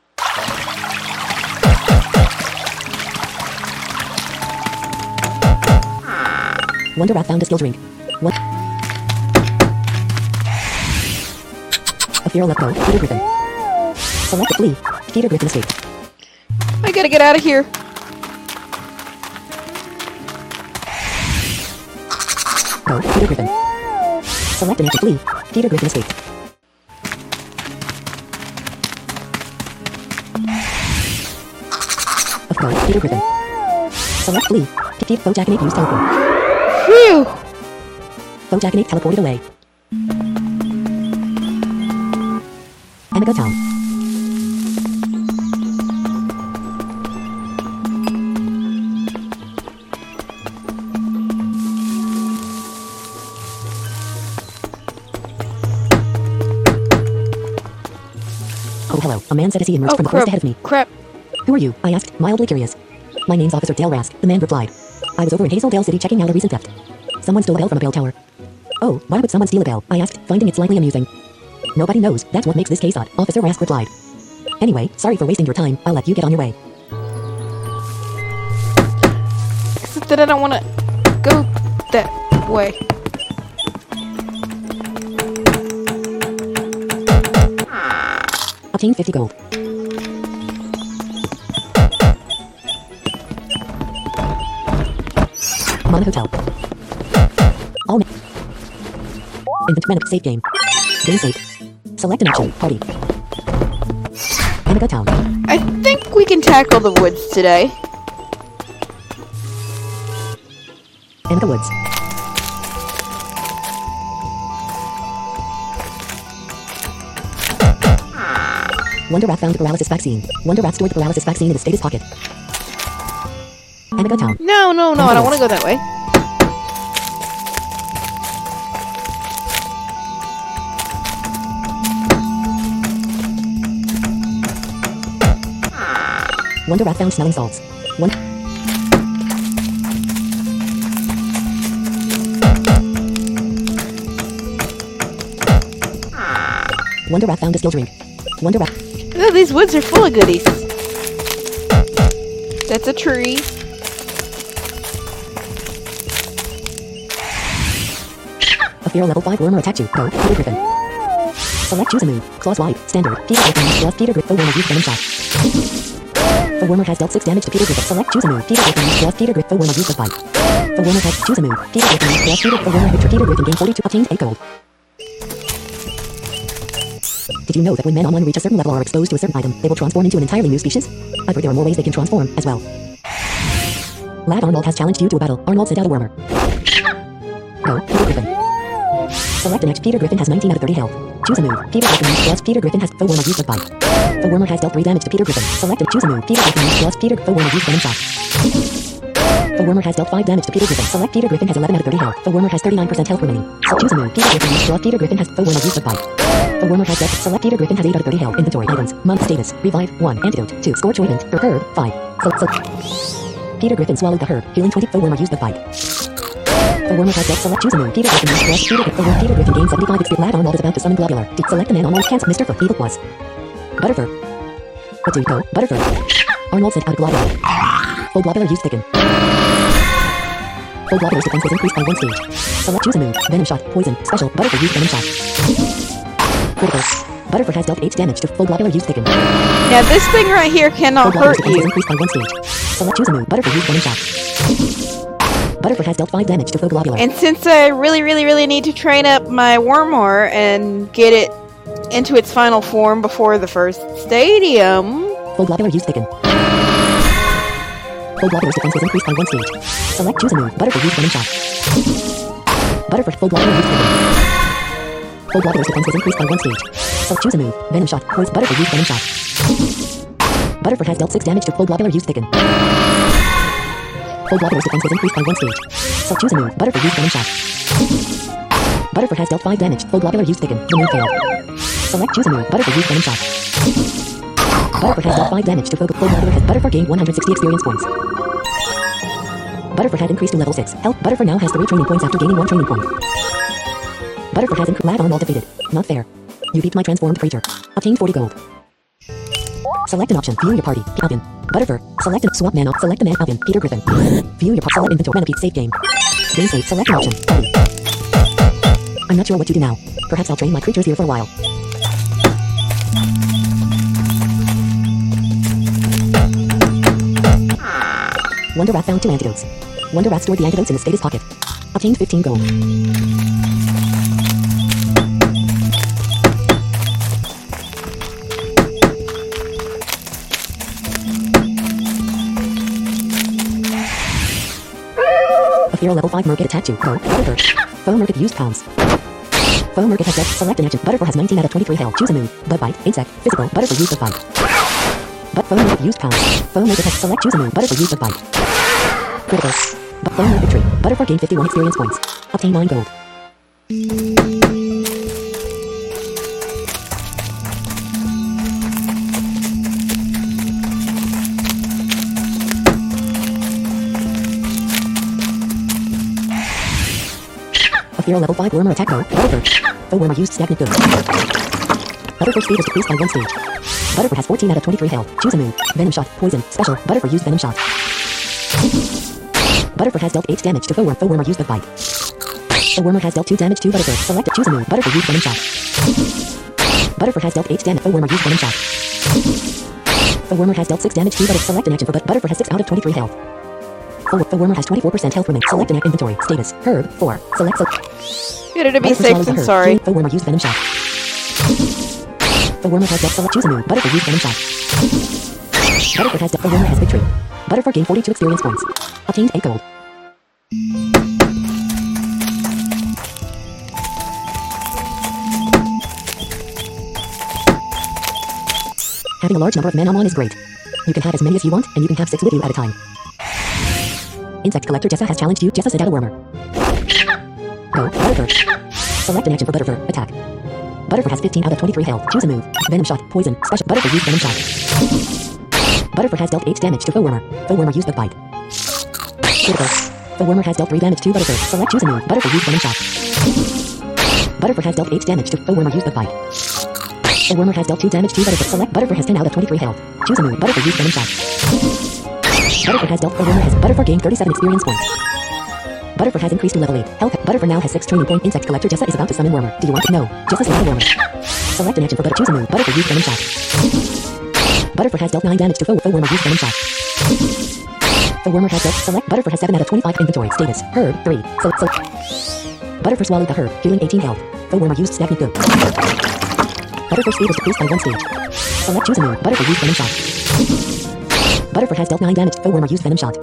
Wonder Rat found a skill drink. What? A feral up go. Peter Griffin. Select a flee. Peter Griffin escaped. I gotta get out of here. Go. Peter Griffin. Select an action flee. Peter Griffin escaped. Of go. Peter Griffin. Select flee. Peter Foe Jackknife used teleport. Phew. Foe Jackknife teleported away. Amiga Town. Oh, hello. A man said as he emerged Oh, from the forest crap. ahead of me. Crap. Who are you? I asked, mildly curious. My name's Officer Dale Rask, the man replied. I was over in Hazeldale City checking out a recent theft. Someone stole a bell from a bell tower. Oh, why would someone steal a bell? I asked, finding it slightly amusing. Nobody knows, that's what makes this case odd, Officer Rask replied. Anyway, sorry for wasting your time, I'll let you get on your way. Except that I don't want to go that way. Obtain fifty gold. Mana Hotel. All men. Invent save game. Game save. Select an action. Party. Amiga Town. I think we can tackle the woods today. Amiga Woods. Wonder Rat found the paralysis vaccine. Wonder Rat stored the paralysis vaccine in the status pocket. Amiga Town. No, no, no, I don't want to go that way. Wonder Rat found smelling salts. One. Wonder Rat found a skill drink. Wonder Rat. Oh, these woods are full of goodies. That's a tree. A feral level five wormer attacked you. Go, Peter Griffin. Select choose a move. Claw swipe. Standard. Peter Griffin plus Peter Griffin. Wormer used venom shot. The wormer has dealt six damage to Peter Griffin. Select choose a move. Peter Griffin plus Peter Griffin. Wormer used bite. The wormer has choose a move. Peter Griffin plus Peter Griffin. Wormer victory. Peter Griffin gained forty-two. Obtained eight gold. Did you know that when men on one reach a certain level or are exposed to a certain item, they will transform into an entirely new species? I've heard there are more ways they can transform, as well. Lad Arnold has challenged you to a battle. Arnold sent out a wormer. Go, Peter Griffin. Select an action. Peter Griffin has nineteen out of thirty health. Choose a move. Peter Griffin plus Peter Griffin has the wormer used bite. The wormer has dealt three damage to Peter Griffin. Select a choose a move. Peter Griffin plus Peter the wormer used venom shot. The Wormer has dealt five damage to Peter Griffin. Select Peter Griffin has eleven out of thirty health. The Wormer has thirty-nine percent health remaining. So choose a move. Peter Griffin used draw. Peter Griffin has the Wormer used the bite. The Wormer has dealt. Select Peter Griffin has eight out of thirty health. Inventory items. Month status. Revive. one. Antidote. two. Scorch ointment. Per herb. five. So, so. Peter Griffin swallowed the herb. Healing twenty. The Wormer used the bite. The Wormer has dealt. Select choose a move. Peter Griffin used draw. Peter Griffin. The Wormer Peter Griffin gains seventy-five X P. Lad Arnold is about to summon Globular. De- select the man on Arnold's cancer. Mister Foot. Evil was. Butterfur. What do you go? Butterfur. Arnold sent out Globular. Full Globular used thicken. Full Globular's defense is increased by one stage. Select choose a move. Venom shot. Poison. Special. Butterfur used venom shot. Critical. Butterfur has dealt eight damage to full Globular used thicken. Now this thing right here cannot Full hurt Globular's defense is you. increased by one stage. Select choose a move. Butterfur used venom shot. Butterfur has dealt five damage to full Globular. And since I really, really, really need to train up my Wormor and get it into its final form before the first stadium... Full Globular used thicken. Full Globular's defense is increased by one stage. Select choose a move. Butterfur used venom shot. Butterfur full Globular used thicken. Full Globular's defense is increased by one stage. Select choose a move. Venom shot. Poison. Butterfur used venom shot. Butterfur has dealt six damage to full Globular used thicken. Full Globular's defense is increased by one stage. Select choose a move. Butterfur used venom shot. Butterfur has dealt five damage. Full Globular used thicken. The move failed. Select choose a move. Butterfur used venom shot. Butterfur has dealt five damage to full Globular has Butterfur gained one hundred sixty experience points. Butterfur had increased to level six. Health. Butterfur now has three training points after gaining one training point. Butterfur has increased. Lad Arnold defeated. Not fair. You beat my transformed creature. Obtained forty gold. Select an option. View your party. Alvin. Butterfur. Select a swap mana. Select a man. Alvin. Peter Griffin. View your party. Select inventory. Manapede. Save game. Game save. Select an option. Party. I'm not sure what to do now. Perhaps I'll train my creatures here for a while. Wonder Rat found two antidotes. Wonder Rat stored the antidotes in his status pocket. Obtained fifteen gold. A Feral level five Murkit attack two. Go. Butterfur. Foe Murkit used pounds. Foe Murkit has death. Select an action. Butterfur has nineteen out of twenty-three health. Choose a move. Bud bite. Insect. Physical. Butterfur used bud bite. But Foe Murkit used pounds. Foe Murkit has select choose a move. Butterfur used bud bite. Critical. But Foe Murkit victory. Butterfur gained fifty-one experience points. Obtain nine gold. A Feral level five Wormer attack go. Butterfur. The Wormer used stagnant goods. Butterfur speed is decreased by one stage. Butterfur has fourteen out of twenty-three health. Choose a move. Venom shot. Poison. Special. Butterfur used venom shot. Butterfur has dealt eight damage to Foe Wormer. Foe Wormer used the bite. The Wormer has dealt two damage to Butterfur. Select it. Choose a move. Butterfur used venom shot. Butterfur has dealt eight damage. Foe Wormer used venom shot. The Wormer has dealt six damage to Butterfur. Select an action for but Butterfur has six out of twenty-three health. The, the Wormer has twenty-four percent health remaining. Select an inventory. Status. Herb. four. Select so. Better to be Butterfur safe swallows the than herb. sorry. The Wormer used venom shot. The Wormer has dealt select choose a move. Butterfur used venom shot. Butterfur has dealt the Wormer has victory. Butterfur gained forty-two experience points. Obtained eight gold. Having a large number of men on one is great. You can have as many as you want, and you can have six with you at a time. Insect Collector Jessa has challenged you. Jessa sent out a Wormer. Go, Butterfur. Select an action for Butterfur. Attack. Butterfur has fifteen out of twenty-three health. Choose a move. Venom shot. Poison. Special. Butterfur used venom shot. Butterfur has dealt eight damage to Foe Wormer. Foe Wormer used bug bite. Critical. The Wormer has dealt three damage to Butterfur. Select choose a move. Butterfur used venom shot. Butterfur has dealt eight damage to Foe Wormer used bug bite. The Wormer has dealt two damage to Butterfur. Select Butterfur has ten out of twenty-three health. Choose a move. Butterfur used venom shot. Butterfur has dealt. The Wormer has Butterfur gained thirty-seven experience points. Butterfur has increased to level eight. Health. Butterfur now has six training point. Insect Collector Jessa is about to summon Wormer. Do you want to know? Jessa's not a Wormer. Select an action for Butterfur. Choose a move. Butterfur used venom shot. Butterfur has dealt nine damage to Foe. Foe Wormer used venom shot. The Wormer has dealt. Select Butterfur has seven out of twenty-five inventory. Status. Herb. three. So, so. Butterfur swallowed the herb. Healing eighteen health. Foe Wormer used stagnant goods. Butterfur speed is decreased by one stage. Select choose a move. Butterfur used venom shot. Butterfur has dealt nine damage. Foe Wormer used venom shot.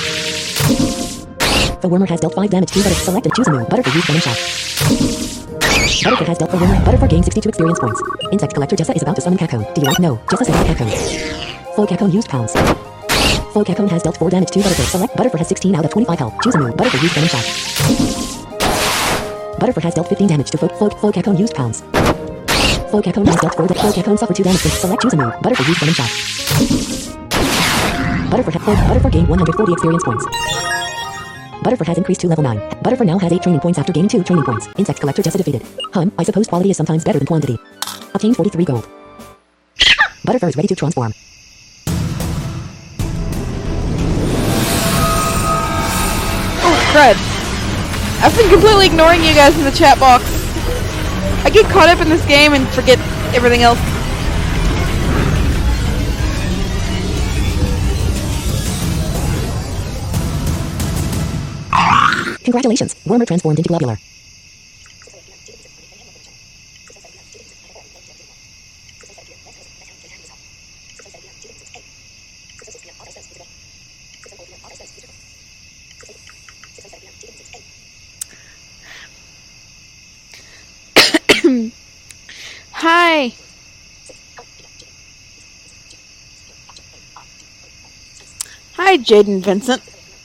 The Wormer has dealt five damage to Butterfur. Select and choose a move. Butterfur used venom shot. Butterfur has dealt the Wormer. Butterfur gained sixty-two experience points. Insect Collector Jessa is about to summon Cacone. Do you want to know? Jessa sent out Cacone. Full Cacone used pounds. Flo Capcom has dealt four damage to Butterfur. Select Butterfur has sixteen out of twenty-five health. Choose a move. Butterfur used venom shot. Butterfur has dealt fifteen damage to Flo. Flo, Flo Capcom used pounds. Flo Capcom has dealt four damage. Flo Capcom suffered two damage. Select choose a move. Butterfur used venom shot. Butterfur, ha Butterfur gained one hundred forty experience points. Butterfur has increased to level nine. Butterfur now has eight training points after gaining two training points. Insect Collector just defeated. Hum, I suppose quality is sometimes better than quantity. Obtained forty-three gold. Butterfur is ready to transform. Oh, crud. I've been completely ignoring you guys in the chat box. I get caught up in this game and forget everything else. Congratulations, Wormer transformed into Globular. Hi. Hi, Jaden Vincent.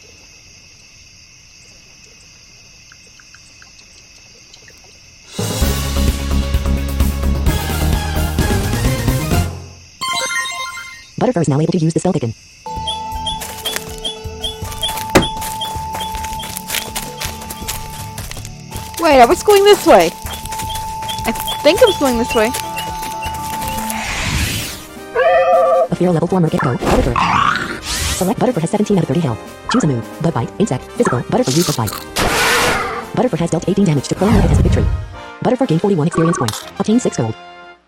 Butterfur is now able to use the spell Picken. Wait, I was going this way. I think I was going this way. A fear level four Merkit Go. Butterfur. Select Butterfur has seventeen out of thirty health. Choose a move. Bug Bite, Insect, Physical, Butterfur use Bug Bite. Butterfur has dealt eighteen damage to Flo Merkit as a victory. Butterfur gained forty-one experience points. Obtained six gold.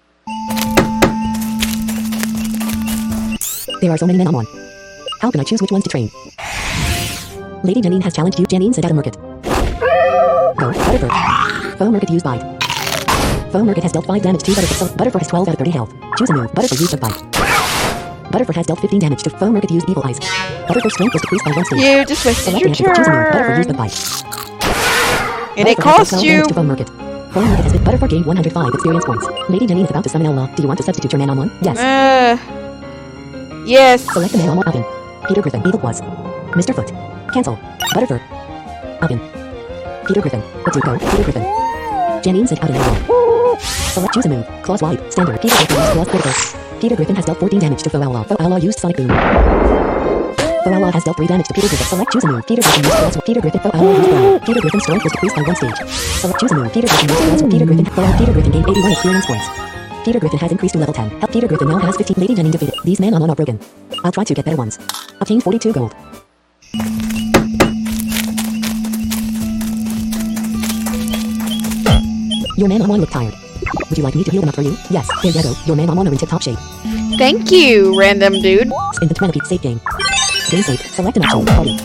There are so many men on one. How can I choose which ones to train? Lady Janine has challenged you. Janine said Adam Merkit. Go, Butterfur. Flo Merkit use Bite. Flo Merkit has dealt five damage to Butterfur. So Butterfur has twelve out of thirty health. Choose a move. Butterfur use Bug Bite. Butterfur has dealt fifteen damage to Flo Merkit use Evil Eyes. Butterfur's strength was decreased by one stage. You just wasted Select your an answer. Choose a move. Butterfur use turn. Bug Bite. And it Butterfur has cost dealt twelve you. damage to Flo Merkit. Flo Merkit has been Butterfur gained one hundred five experience points. Lady Janine is about to summon Outlaw. Do you want to substitute your man on one? Yes. Uh. Yes. Select the man on one. Oven. Peter Griffin. Evil was. Mister Foot. Cancel. Butterfur. Oven. Peter Griffin. But do go. Peter Griffin. Janine said Oven. Select choose a move. Claws wide. Standard. Peter Griffin used Claws critical. Peter Griffin has dealt fourteen damage to Faux Outlaw. Faux Outlaw used Sonic Boom. Faux Outlaw has dealt three damage to Peter Griffin. Select choose a move. Peter Griffin used Claws. Peter Griffin. Faux Outlaw used Growl. Peter Griffin's strength was decreased by one stage. Select choose a move. Peter Griffin used Claws. Peter Griffin. Faux Peter Griffin gained eighty-one experience points. Peter Griffin has increased to level ten. Help Peter Griffin now has fifteen. Lady Janine defeated. These men on one are broken. I'll try to get better ones. Obtain forty-two gold. Your man on one looked tired. Would you like me to heal them up for you? Yes, there you go. Your man on one are in tip-top shape. Thank you, random dude. In the twenty save game. Game save. Select an option. Party.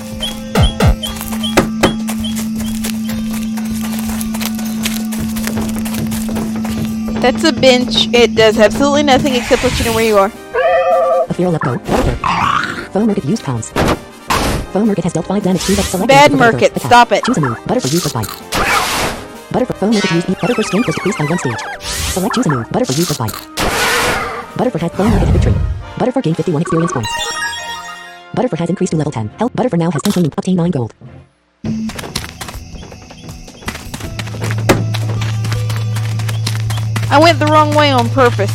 That's a bench. It does absolutely nothing except let you know where you are. A fear left go. Butterfur. Faux Merkit used pounds. Faux Merkit has dealt five damage to but select Bad Butterfur. Merkit, Attack. stop it. Choose a move. Butterfur use Bite. Butterfur. Faux Merkit used Butterfur's strength was decreased by one stage. Select choose a move. Butterfur use Bite. Butterfur has Faux Merkit victory. Butterfur gained fifty-one experience points. Butterfur has increased to level ten. Help Butterfur now has ten training. Obtain nine gold. I went the wrong way on purpose.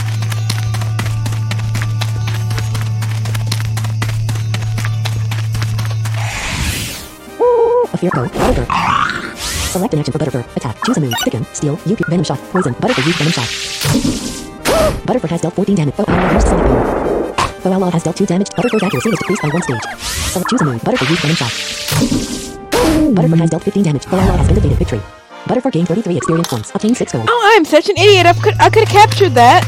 A fear go. Butterfur. Select an action for Butterfur. Attack. Choose a move. Thicken. Steal. U P. Venom shot. Poison. Butterfur used venom shot. Butterfur has dealt fourteen damage. Faux Outlaw used Sonic Boom. Faux Outlaw has dealt two damage. Butterfur's accuracy was decreased by one stage. Select choose a move. Butterfur used venom shot. Butterfur has dealt fifteen damage. Faux Outlaw has been defeated. Victory. Butterfur gained thirty-three experience points. Obtain six gold. Oh, I'm such an idiot. I could I could have captured that.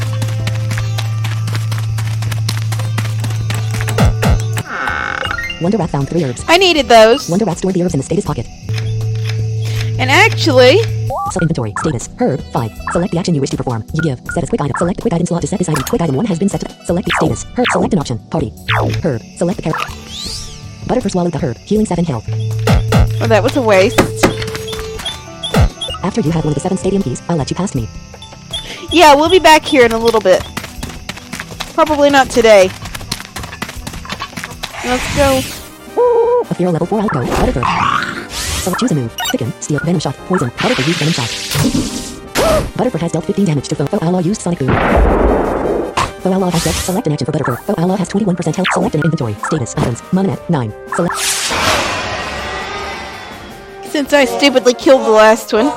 Wonder Rat found three herbs. I needed those. Wonder Rat stored the herbs in the status pocket. And actually, Sub inventory. Status. Herb. five. Select the action you wish to perform. You give. Set as quick item. Select the quick item slot to set this item. Quick item one has been set to select the status. Herb. Select an option. Party. Herb. Select the character. Butterfur swallowed the herb. Healing seven health. well, that was a waste. After you have one of the seven stadium keys, I'll let you past me. Yeah, we'll be back here in a little bit. Probably not today. Let's go. A fear level four outgo. Butterfur. Select choose a move. Thicken, Steel, Venom Shot, Poison. Butterfur used Venom Shot. Butterfur has dealt fifteen damage to foe. Foe Outlaw used Sonic Boom. Foe Outlaw has dealt. Select an action for Butterfur. Foe Outlaw has twenty-one percent health. Select an inventory. Status. Items. Mononet. nine. Select. Since I stupidly killed the last one.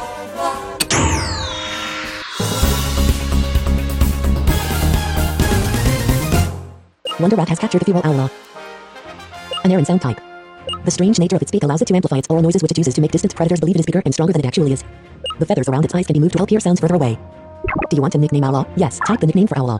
Wonder Rat has captured the Feral Outlaw. An air and sound type. The strange nature of its beak allows it to amplify its oral noises, which it uses to make distant predators believe it is bigger and stronger than it actually is. The feathers around its eyes can be moved to help hear sounds further away. Do you want to nickname Outlaw? Yes, type the nickname for Outlaw.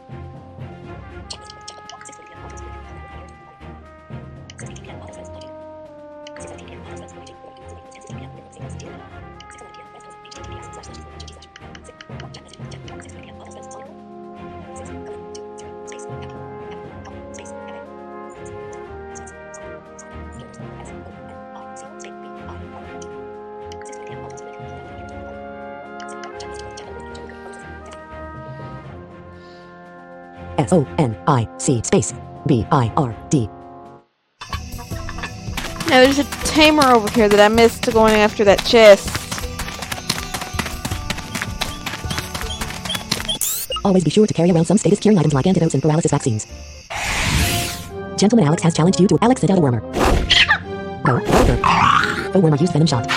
S O N I C space B I R D. Now there's a tamer over here that I missed going after that chest. Always be sure to carry around some status curing items like antidotes and paralysis vaccines. Gentleman Alex has challenged you to Alex sent out a wormer. Go, Butterfur. The wormer used Venom Shot.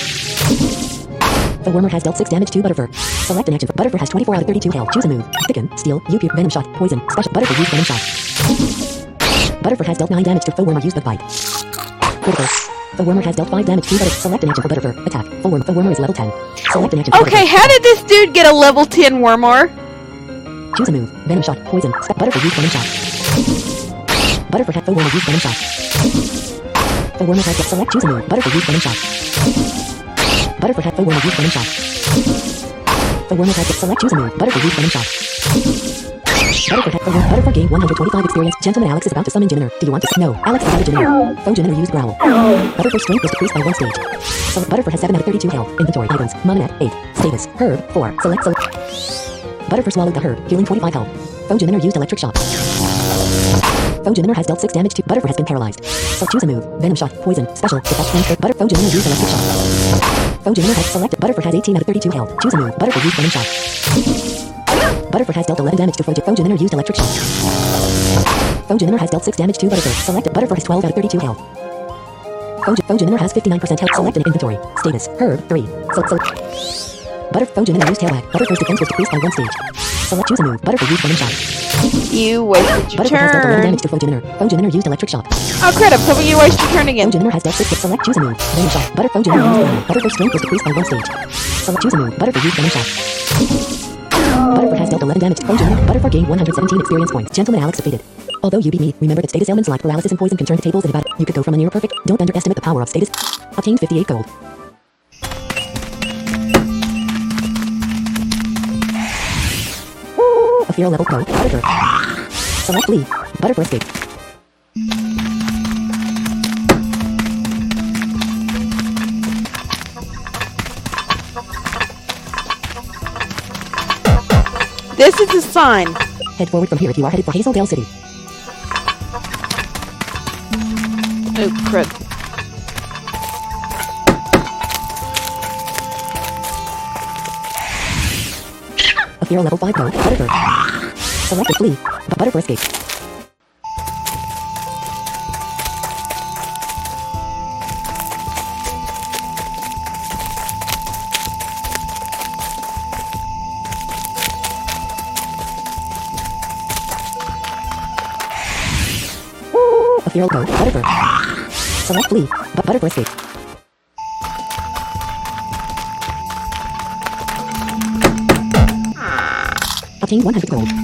The wormer has dealt six damage to Butterfur. Select an action for Butterfur has twenty-four out of thirty-two health. Choose a move. Thicken, Steel, U P, Venom Shot, Poison, Special. Butterfur used Venom Shot. Butterfur has dealt nine damage to Foe Wormer used the Bite. Critical. The wormer has dealt five damage to Butterfur. Select an action for Butterfur. Attack. Foe Wormer. The wormer is level ten. Select an action for Okay, Butterfur. how did this dude get a level ten wormer? Choose a move. Venom Shot, Poison, Spe- Butterfur used Venom Shot. Butterfur has Foe Wormer used Venom Shot. The wormer has dealt. Select choose a move. Butterfur used Venom Shot. Butterfur has Foe Wormer used Venom Shot. The wormer has dealt. Select choose a move. Butterfur used Venom Shot. Butterfur has Foe Butterfur gained one hundred twenty-five experience. Gentleman Alex is about to summon Jiminer. Do you want to? No. Alex is out of Jiminer. Foe Jiminer used Growl. Butterfur's strength was decreased by one stage. So Butterfur has seven out of thirty-two health. Inventory items. Mononet eight. Status. Herb four. Select select. Butterfur swallowed the herb, healing twenty-five health. Foe Jiminer used electric shock. Foe Jiminer has dealt six damage to Butterfur has been paralyzed. So choose a move. Venom Shot, Poison, Special, Effect Transfer. Butter Foe Jiminer used electric shock. Foe Jiminer has selected. Butterfur has eighteen out of thirty-two health. Choose a move. Butterfur used Venom Shot. Butterfur has dealt eleven damage to Foe Foe Jiminer used electric shock. Foe Jiminer has dealt six damage to Butterfur. Selected. Butterfur has twelve out of thirty-two health. Foe Foe Jiminer has fifty-nine percent health. Select an inventory. Status. Herb three. So so. Butter Foe Jiminer used Tailwag. Butterfur's defense was decreased by one stage. Select choose a move. Butterfur used Venom Shot. You wasted your Butterfur has dealt eleven turn. damage to Foe Jiminer. Foe Jiminer used electric shock. Oh crap, I'm hoping you waste your turn again. Foe Jiminer has dealt six. Select choose a move. Venom Shot. Butter Foe Jiminer used Venom. Butterfur's strength was decreased by one stage. Select choose a move. Butterfur used Venom Shot. Butterfur has dealt eleven damage to Foe Jiminer. Butterfur gained one hundred seventeen experience points. Gentleman Alex defeated. Although you beat me, remember that status ailments like paralysis and poison can turn the tables in a battle. You could go from a near perfect. Don't underestimate the power of status. Obtained fifty-eight gold. A fear level pro. Butterfur. Select flee. Butterfur escape. This is a sign. Head forward from here if you are headed for Hazeldale City. Oh crap. A fear level five pro. Butterfur. Select a flee. But Butterfur escape. A fear go. Butterfur. Select flee. But Butterfur escape. Obtained one hundred gold.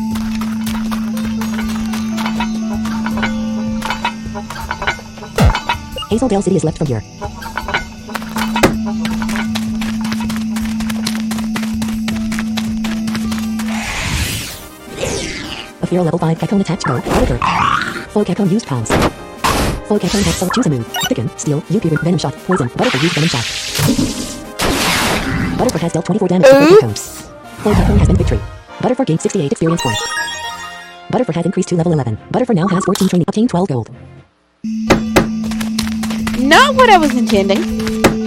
Hazeldale City is left from here. A fear level five Cacone attached go. Butterfur. Full Cacone used pounds. Full Cacone has select choose a move. Thicken, Steel, U P, Venom Shot, Poison. Butterfur used Venom Shot. Butterfur has dealt twenty-four damage to Full Cacone. Oops. Full Cacone has been victory. Butterfur gained sixty-eight experience points. Butterfur has increased to level eleven. Butterfur now has fourteen training. Obtained twelve gold. Not what I was intending.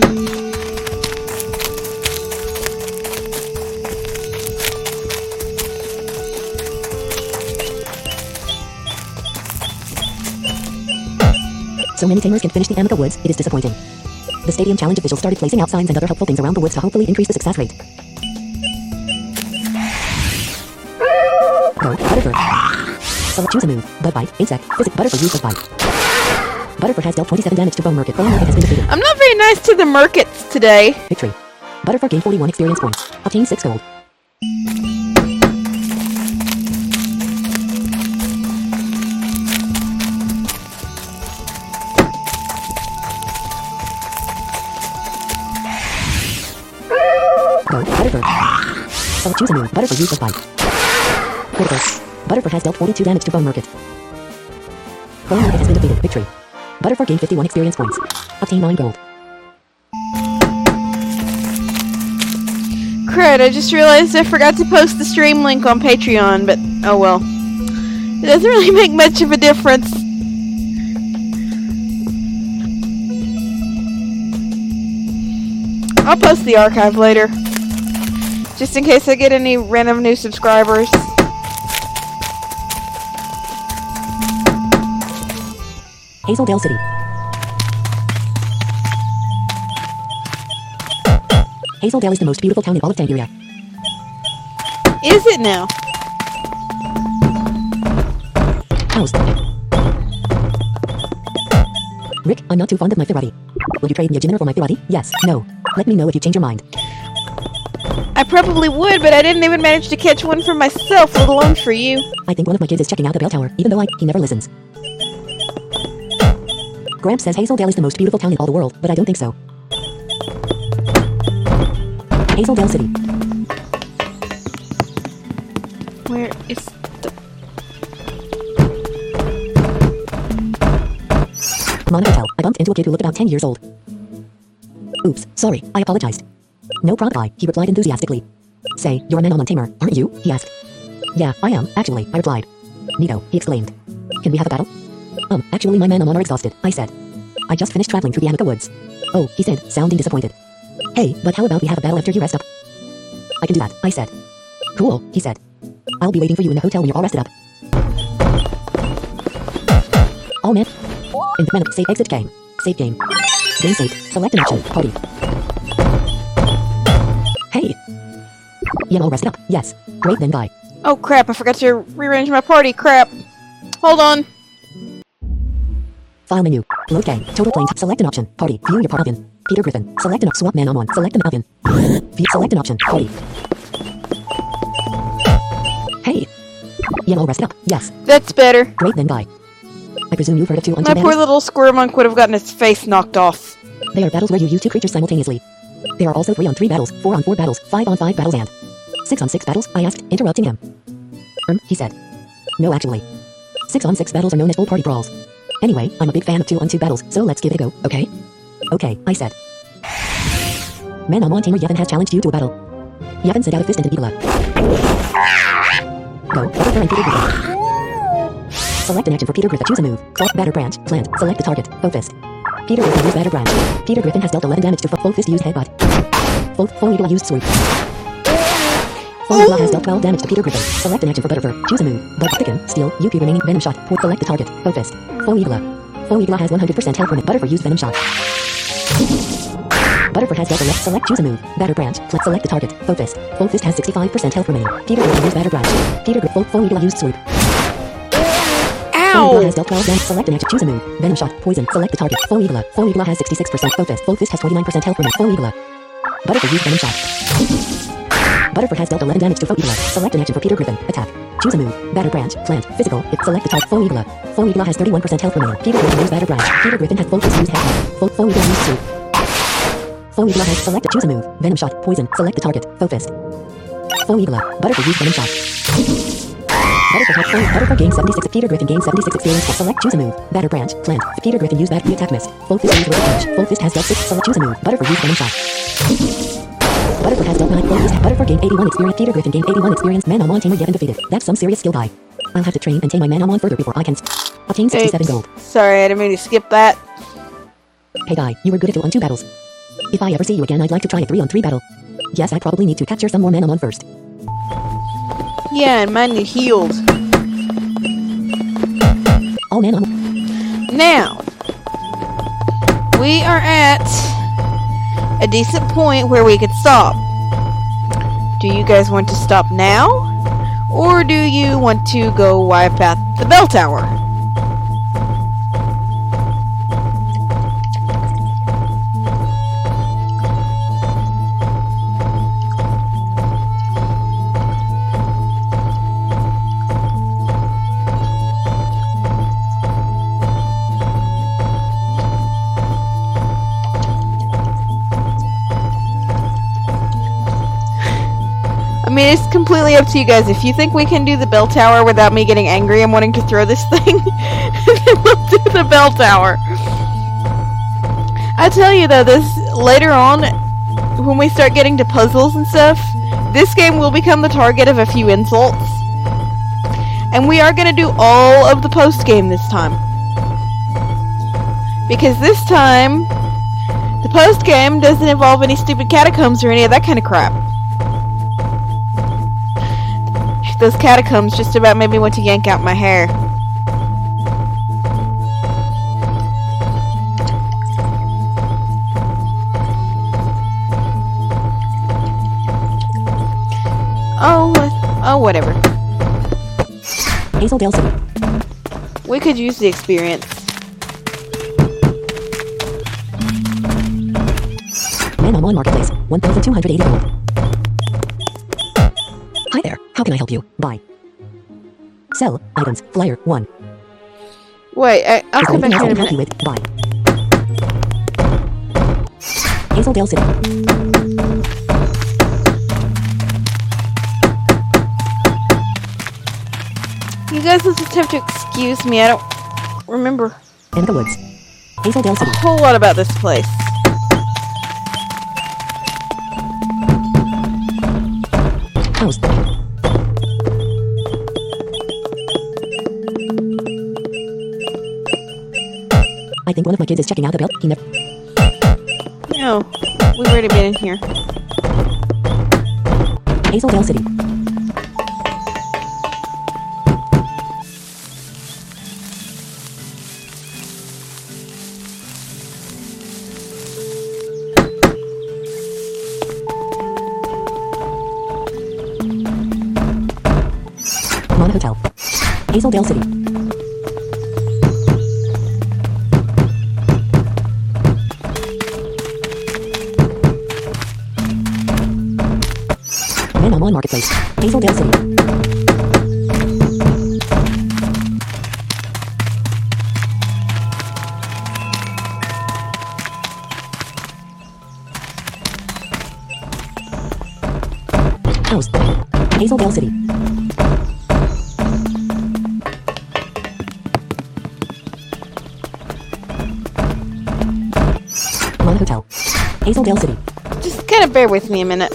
So many tamers can't finish the Amica Woods, it is disappointing. The stadium challenge officials started placing out signs and other helpful things around the woods to hopefully increase the success rate. Go, Butterfur. Select choose a move. Bug bite, insect, physic, Butterfur use bug bite. Butterfur has dealt twenty-seven damage to Bone Murkit. Bone Murkit has been defeated. I'm not very nice to the Murkits today. Victory. Butterfur gained forty-one experience points. Obtained six gold. Go, Butterfur. Select choose a move. Butterfur use bug bite. Critical. Butterfur has dealt forty-two damage to Bone Murkit. Bone Murkit has been defeated. Victory. Butterfur gained fifty-one experience points. Obtained nine gold. Crud, I just realized I forgot to post the stream link on Patreon, but oh well. It doesn't really make much of a difference. I'll post the archive later. Just in case I get any random new subscribers. Hazeldale City. Hazeldale is the most beautiful town in all of Tangiria. Is it now? House. Rick, I'm not too fond of my Ferrari. Will you trade me a Jimmer for my Ferrari? Yes, no. Let me know if you change your mind. I probably would, but I didn't even manage to catch one for myself, let alone for you. I think one of my kids is checking out the bell tower, even though I, he never listens. Gramps says Hazeldale is the most beautiful town in all the world, but I don't think so. Hazeldale City. Where is the... Mono Hotel. I bumped into a kid who looked about ten years old. Oops, sorry, I apologized. No problem, he replied enthusiastically. Say, you're a man on tamer, aren't you? He asked. Yeah, I am, actually, I replied. Neato, he exclaimed. Can we have a battle? Um, actually my man are exhausted, I said. I just finished traveling through the Amica Woods. Oh, he said, sounding disappointed. Hey, but how about we have a battle after you rest up? I can do that, I said. Cool, he said. I'll be waiting for you in the hotel when you're all rested up. Oh man. In the menu, save exit game. Save game. Game saved. Select an option. Party. Hey. You all rested up? Yes. Great then, guy. Oh crap, I forgot to rearrange my party, crap. Hold on. File menu. Load game. Total claims. Select an option. Party. View your party. Peter Griffin. Select an swap man on one. Select an option. View. Select an option. Party. Hey. You all rested up? Yes. That's better. Great then, guy. I presume you've heard of two on two My battles? poor little squirmonk would have gotten his face knocked off. They are battles where you use two creatures simultaneously. There are also three on three battles, four on four battles, five on five battles, and six on six battles, I asked, interrupting him. Um, he said. No, actually. Six on six battles are known as full party brawls. Anyway, I'm a big fan of two on two battles, so let's give it a go, okay? Okay, I said. Man on one tamer Yevon has challenged you to a battle. Yevon sent out a fist into Igla. Go, Butterfur and Peter Griffin. Select an action for Peter Griffin. Choose a move. Salt, batter branch, plant. Select the target. Foe fist. Peter Griffin used batter branch. Peter Griffin has dealt eleven damage to Foe fist used headbutt. Foe, Foe Eagle used swoop. Foe Eagle has dealt twelve damage to Peter Griffin. Select an action for Butterfur. Choose a move. Bud thicken, steel, U P remaining venom shot. Point select the target. Foe fist. Foe Eagle. Foe Eagle has one hundred percent health remaining. Butterfur used venom shot. Butterfur has dealt eleven. Select choose a move. Batter branch. Plant select the target. Foe fist. Foe fist has sixty-five percent health remaining. Peter Griffin used batter branch. Peter Griffin. Foe Eagle used swoop. Foe Eagle has dealt twelve damage. Select an action. Choose a move. Venom shot. Poison. Select the target. Foe Eagle. Foe Eagle has sixty-six percent. Foe fist. Foe fist has twenty-nine percent health remaining. Foe Eagle. Butterfur used venom shot. Butterfur has dealt eleven damage to Foe Eagle. Select an action for Peter Griffin. Attack. Choose a move. Batter branch. Plant. Physical. If select the target. Foe Eagle. Foe Eagle has thirty-one percent health remaining. Peter Griffin used batter branch. Peter Griffin has Foe fist used headbutt. Foe, Foe Eagle used swoop. Foe Eagle has select. Choose a move. Venom shot. Poison. Select the target. Foe fist. Foe Eagle. Butterfur used venom shot. Butterfur has Foe. Butterfur gained seventy-six. Peter Griffin gained seventy-six experience. Select. Choose a move. Batter branch. Plant. Peter Griffin used batter attack miss. Foe fist used with punch. Foe fist has dealt six. Select. Choose a move. Butterfur used venom shot. Butterfur has dealt nine. Foe fist. Butterfur gained eighty-one experience. Peter Griffin gained eighty-one experience. Man on one tamer Yevon defeated. That's some serious skill guy. I'll have to train and tame my Manamon further before I can s- obtain sixty-seven Hey, gold. Sorry, I didn't mean to skip that. Hey guy, you were good at two on two battles. If I ever see you again, I'd like to try a three on three battle. Yes, I probably need to capture some more Manamon first. Yeah, and mine need healed. All Manamon. Now, we are at a decent point where we could stop. Do you guys want to stop now? Or do you want to go wipe out the bell tower? I mean, it's completely up to you guys. If you think we can do the bell tower without me getting angry and wanting to throw this thing, then we'll do the bell tower. I tell you though, this later on, when we start getting to puzzles and stuff, this game will become the target of a few insults. And we are going to do all of the post-game this time. Because this time, the post-game doesn't involve any stupid catacombs or any of that kind of crap. Those catacombs just about made me want to yank out my hair. Oh, oh, whatever. Hazeldale City. We could use the experience. Manamon Marketplace, one thousand two hundred eighty gold. Hi there, how can I help you? Buy. Sell, items, flyer, one. Wait, I, I'll Is come there back anything here else in I a can help you minute. with? Buy. Hazeldale City. You guys will just have to excuse me, I don't remember Amica Woods. Hazeldale a City. whole lot about this place. House. I think one of my kids is checking out the bell. He never. No, we've already been in here. Hazeldale City. Mon Hotel. Hazeldale City. Manamon Marketplace. Hazeldale City. House. Hazeldale City. Mon Hotel. Hazeldale City. Just kind of bear with me a minute.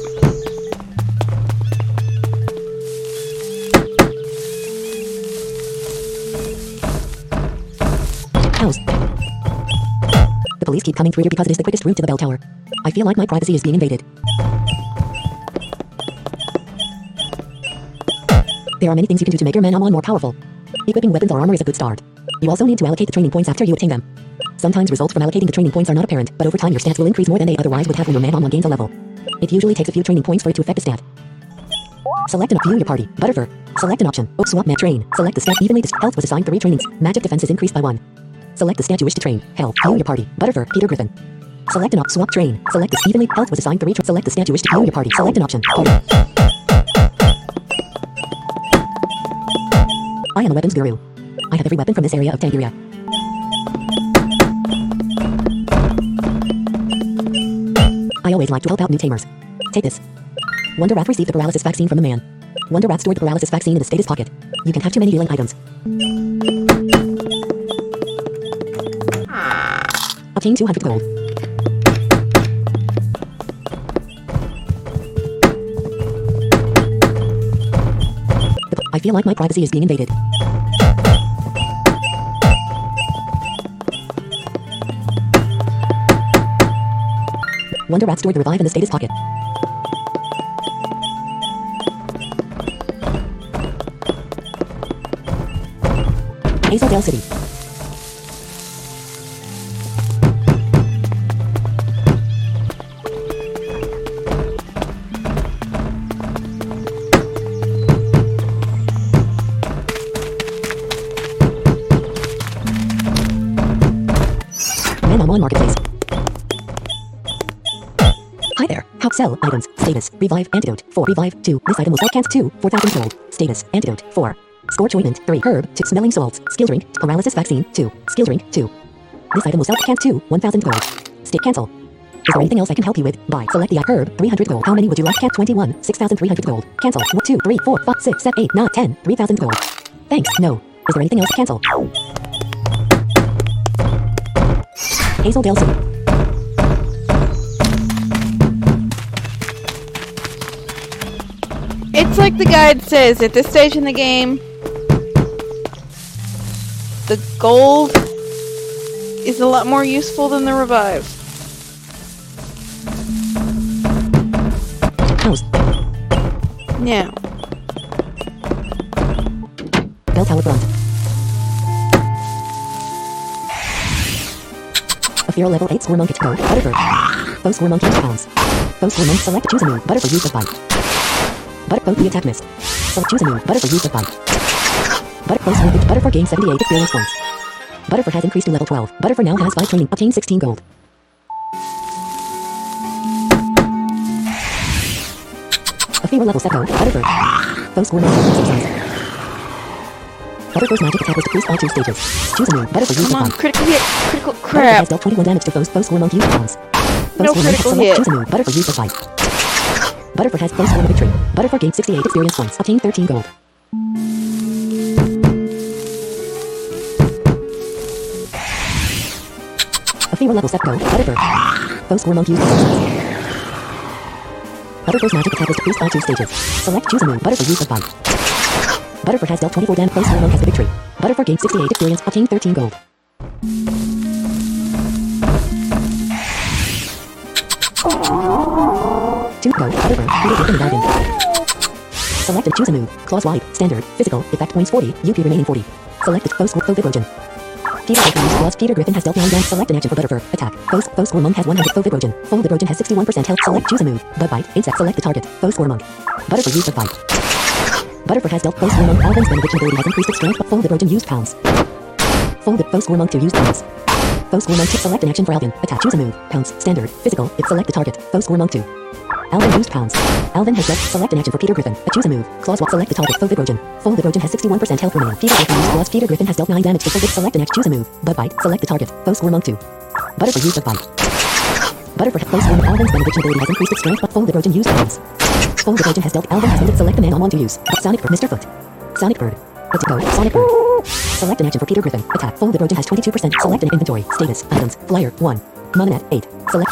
House. The police keep coming through here because it is the quickest route to the bell tower. I feel like my privacy is being invaded. There are many things you can do to make your Manamon more powerful. Equipping weapons or armor is a good start. You also need to allocate the training points after you obtain them. Sometimes results from allocating the training points are not apparent, but over time your stats will increase more than they otherwise would have when your Manamon gains a level. It usually takes a few training points for it to affect a stat. Select an option. View your party. Butterfur. Select an option. Oh, swap mat train. Select the stat evenly. Dis- health was assigned three trainings. Magic defense is increased by one. Select the stat you wish to train. Health. View your party. Butterfur. Peter Griffin. Select an option. Swap train. Select this evenly. Health was assigned three. Tra- select the stat you wish to view your party. Select an option. Party. I am a weapons guru. I have every weapon from this area of Tangiria. I always like to help out new tamers. Take this. Wonder Rat received the paralysis vaccine from the man. Wonder Rat stored the paralysis vaccine in the status pocket. You can have too many healing items. Obtain two hundred gold. The, I feel like my privacy is being invaded. Wonder Rat stored the revive in the status pocket. Hazeldale City. Manamon Marketplace. Hi there. How sell items. Status. Revive antidote. four. Revive two. This item will sell cans two. four thousand gold. Status. Antidote. four. Scorch ointment. three. Herb. two. Smelling salts. Skill drink. Paralysis vaccine. two. Skill drink. two. This item will sell cans two. one thousand gold. State cancel. Is there anything else I can help you with? Buy. Select the herb. three hundred gold. How many would you like? Can twenty-one. six thousand three hundred gold. Cancel. one, two, three, four, five, six, seven, eight, nine, ten. three thousand gold. Thanks. No. Is there anything else? Cancel. Hazeldale City. It's like the guide says, at this stage in the game, the gold is a lot more useful than the revive. House. Now, Bell Tower Front. A Feral level eight Score Monk Go. Butterfur. Bow Score Monk use pounds. Bow Score Monk select choose a move. Butter for use of bite. Butter both the attack miss. Select choose a move. Butter for use of bite. Butter close move. Butter for gain seventy-eight experience points. Butter for has increased to level twelve. Butter for now has five training. Obtain sixteen gold. A Feral level set go. Butterfur. Bow Score Monk exercise. Butterfur's magic attack was decreased by two stages. Choose a move. Butter for use come of on, bite. critical hit, critical Butterfur crap. has dealt twenty-one damage to foes. Bow Score Monk use pounds. Bow No Score Monk critical select hit. choose a move. Butter for use of bite. Butterfur has Bow Score victory. Butterfur gained sixty-eight experience points. Obtain thirteen gold. A Feral level set go. Butterfur. Bow Score Monk use exercise. Butterfur's magic attack was decreased by two stages. Select choose a move. Butterfur use of bite. Butterfur has dealt twenty-four damage. Bow Score Monk has the victory. Butterfur gained sixty-eight experience. Obtain thirteen gold. Two go. Butterfur. Peter Griffin Dragon. Select and choose a move. Claws wide. Standard. Physical. Effect points forty. U P remaining forty. Select it. Bow Score Foe Vibrogen. Peter Griffin use claws. Peter Griffin has dealt nine damage. Select an action for Butterfur. Attack. Bow, Bow Score Monk has one hundred. Foe Vibrogen. Foe Vibrogen has sixty-one percent health. Select choose a move. Bud bite. Insect. Select the target. Bow Score Monk. Butterfur use of bite. Butterfur has dealt Bow Score Monk. Alvin's benediction ability has increased its strength. But Foe Vibrogen used pounds. Foe Bow Score Monk two used pounds. Bow Score Monk two. Select an action for Alvin. Attack. Choose a move. Pounds. Standard. Physical. If select the target. Bow Score Monk two. Alvin used pounds. Alvin has dealt select an action for Peter Griffin. A choose a move. Claws walk. Select the target. Foe Vibrogen. Foe Vibrogen has sixty-one percent health remaining. Peter Griffin used claws. Peter Griffin has dealt nine damage to Foe Vib. Select an action. Choose a move. Bud bite. Select the target. Bow Score Monk two. Butterfur used of bite. Butterfur Bow Score Monk. Alvin's benediction ability has increased its strength. But Foe Vibrogen used pounds. Foe Vibrogen has dealt. Alvin has ended. Select the man on one to use. Sonic Bird. Mister Foot. Sonic Bird. It's a go. Sonic Bird. Select an action for Peter Griffin. Attack. Foe Vibrogen has twenty-two percent. Select an inventory. Status. Items. Flyer. one. Mononet. eight. Select.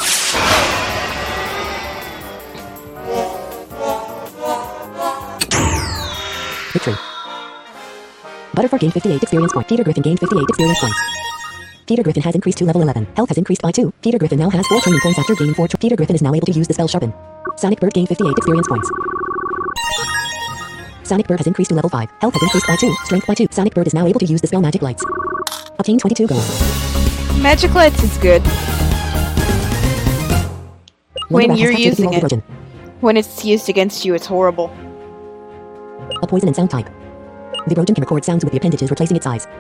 Victory. Butterfur gained fifty-eight experience points. Peter Griffin gained fifty-eight experience points. Peter Griffin has increased to level eleven. Health has increased by two. Peter Griffin now has four training points after gaining four. Tra- Peter Griffin is now able to use the spell Sharpen. Sonic Bird gained fifty-eight experience points. Sonic Bird has increased to level five. Health has increased by two. Strength by two. Sonic Bird is now able to use the spell Magic Lights. Obtain twenty-two gold. Magic Lights is good when Wonder you're Rat has using activated it. Vibrogen. When it's used against you, it's horrible. A poison and sound type. Vibrogen can record sounds with the appendages replacing its eyes.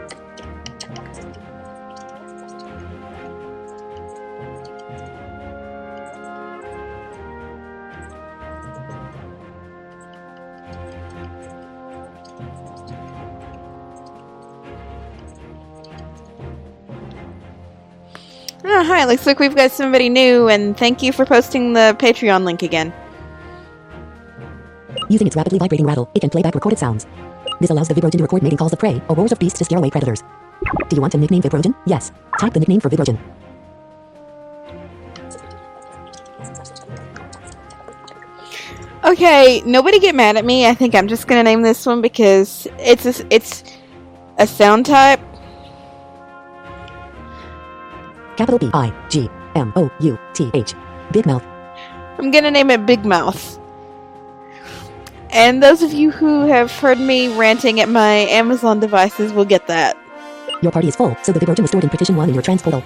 Oh, hi, looks like we've got somebody new, and thank you for posting the Patreon link again. Using its rapidly vibrating rattle, it can play back recorded sounds. This allows the Vibrogen to record mating calls of prey or roars of beasts to scare away predators. Do you want to nickname Vibrogen? Yes. Type the nickname for Vibrogen. Okay, Okay, nobody get mad at me. I think I'm just gonna name this one because it's a, it's a sound type. Capital B I G M O U T H. Big mouth. I'm gonna name it Big Mouth. And those of you who have heard me ranting at my Amazon devices will get that. Your party is full, so the Big Roach was stored in partition one in your transportal.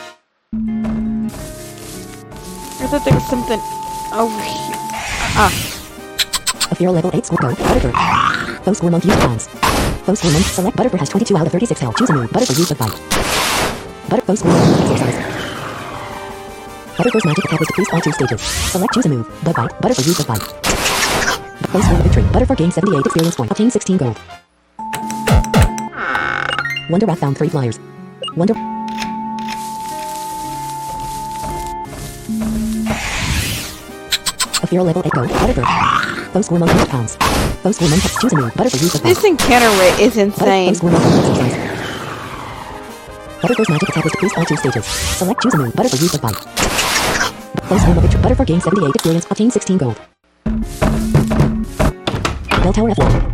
I thought there was something over here. Ah. A Feral level eight score go, Butterfur. Foe score monk use pounds. Foe score monk select Butterfur has twenty-two out of thirty-six health. Choose a move. Butterfur use bug bite. Butter foe score monk exercise. Butterfur's magic attack was decreased by two stages. Select choose a move. Bug bite. Butterfur use bug bite. Foe score victory. Butterfur gained seventy-eight experience points. Obtained sixteen gold. Wonder Rat found three flyers. Wonder A Feral level eight go, Butterfur. Foe score monk use pounds. Foe score monk choose a move. Butterfur use bug bite. This encounter rate is insane. Foe score monk exercise. Butterfur's magic attack was decreased by two stages. Select choose a move. Butterfur use bug bite. Foe score monk victory. Butterfur gained seventy-eight experience. Obtained sixteen gold. Bell Tower F one.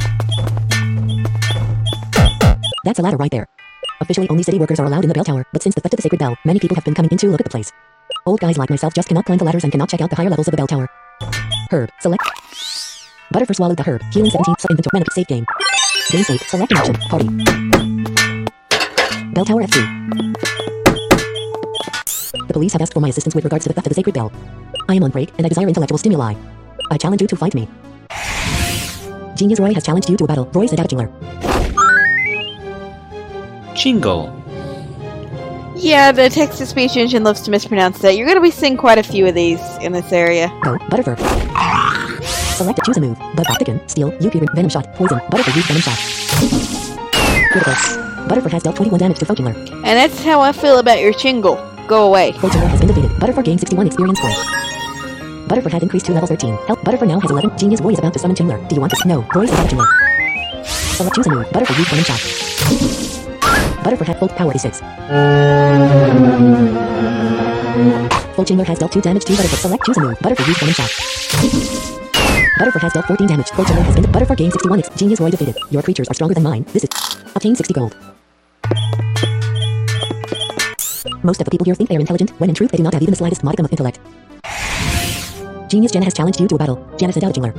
That's a ladder right there. Officially only city workers are allowed in the bell tower, but since the theft of the sacred bell, many people have been coming in to look at the place. Old guys like myself just cannot climb the ladders and cannot check out the higher levels of the bell tower. Herb. Select. Butterfur swallowed the herb. Healing seventeen. Inventory. Random. Save game. Game save. Select an action. Party. Bell Tower F two. The police have asked for my assistance with regards to the theft of the sacred bell. I am on break, and I desire intellectual stimuli. I challenge you to fight me. Genius Roy has challenged you to a battle. Roy is a data jingler. Jingle. Yeah, the text-to-speech engine loves to mispronounce that. You're going to be seeing quite a few of these in this area. Go, Butterfur. Select to choose a move. Bug bite, thicken, steel, U P, venom shot, poison. Butterfur use venom shot. Critical. Butterfur has dealt twenty-one damage to Fochinglor. And that's how I feel about your Chingle. Go away. Fochinglor has been defeated. Butterfur gained sixty-one experience points. Butterfur had increased to level thirteen. Help. Butterfur now has eleven. Genius Roy is about to summon Chingler. Do you want this? No. Roy is a data jingler. Select choose a move. Butterfur use venom shot. Butterfur had full power is six. Full Chingler has dealt two damage to Butterfur. Select choose a move. Butterfur use venom shot. Butterfur has dealt fourteen damage. Full Chingler has been Butterfur gained sixty-one X. Genius Roy defeated. Your creatures are stronger than mine. This is obtain sixty gold. Most of the people here think they are intelligent, when in truth they do not have even the slightest modicum of intellect. Genius Jenna has challenged you to a battle. Jenna is a Jingler.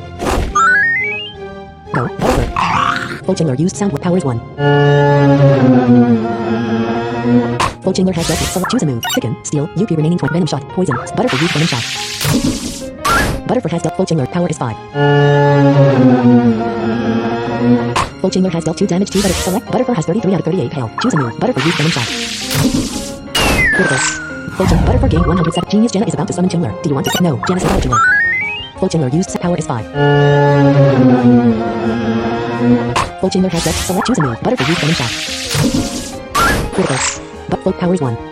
Go, Butterfur. Full Chingler used sound power is one. Full Chingler has dealt with select choose a move. Thicken, steel, U P remaining twenty venom shot, poison. Butterfur used venom shot. Butterfur has dealt full Chingler power is five. Full Chingler has dealt two damage to Butterfur. Select Butterfur has thirty-three out of thirty-eight health. Choose a move. Butterfur used venom shot. Critical. Full Chingler. Butterfur gained one hundred seven. Genius Jenna is about to summon Chingler. Do you want to? No. Jenna's a Chingler. Full Chingler used set power is five. Full Chingler has dealt select choose a move. Butterfur used venom shot. Critical. But full power is one.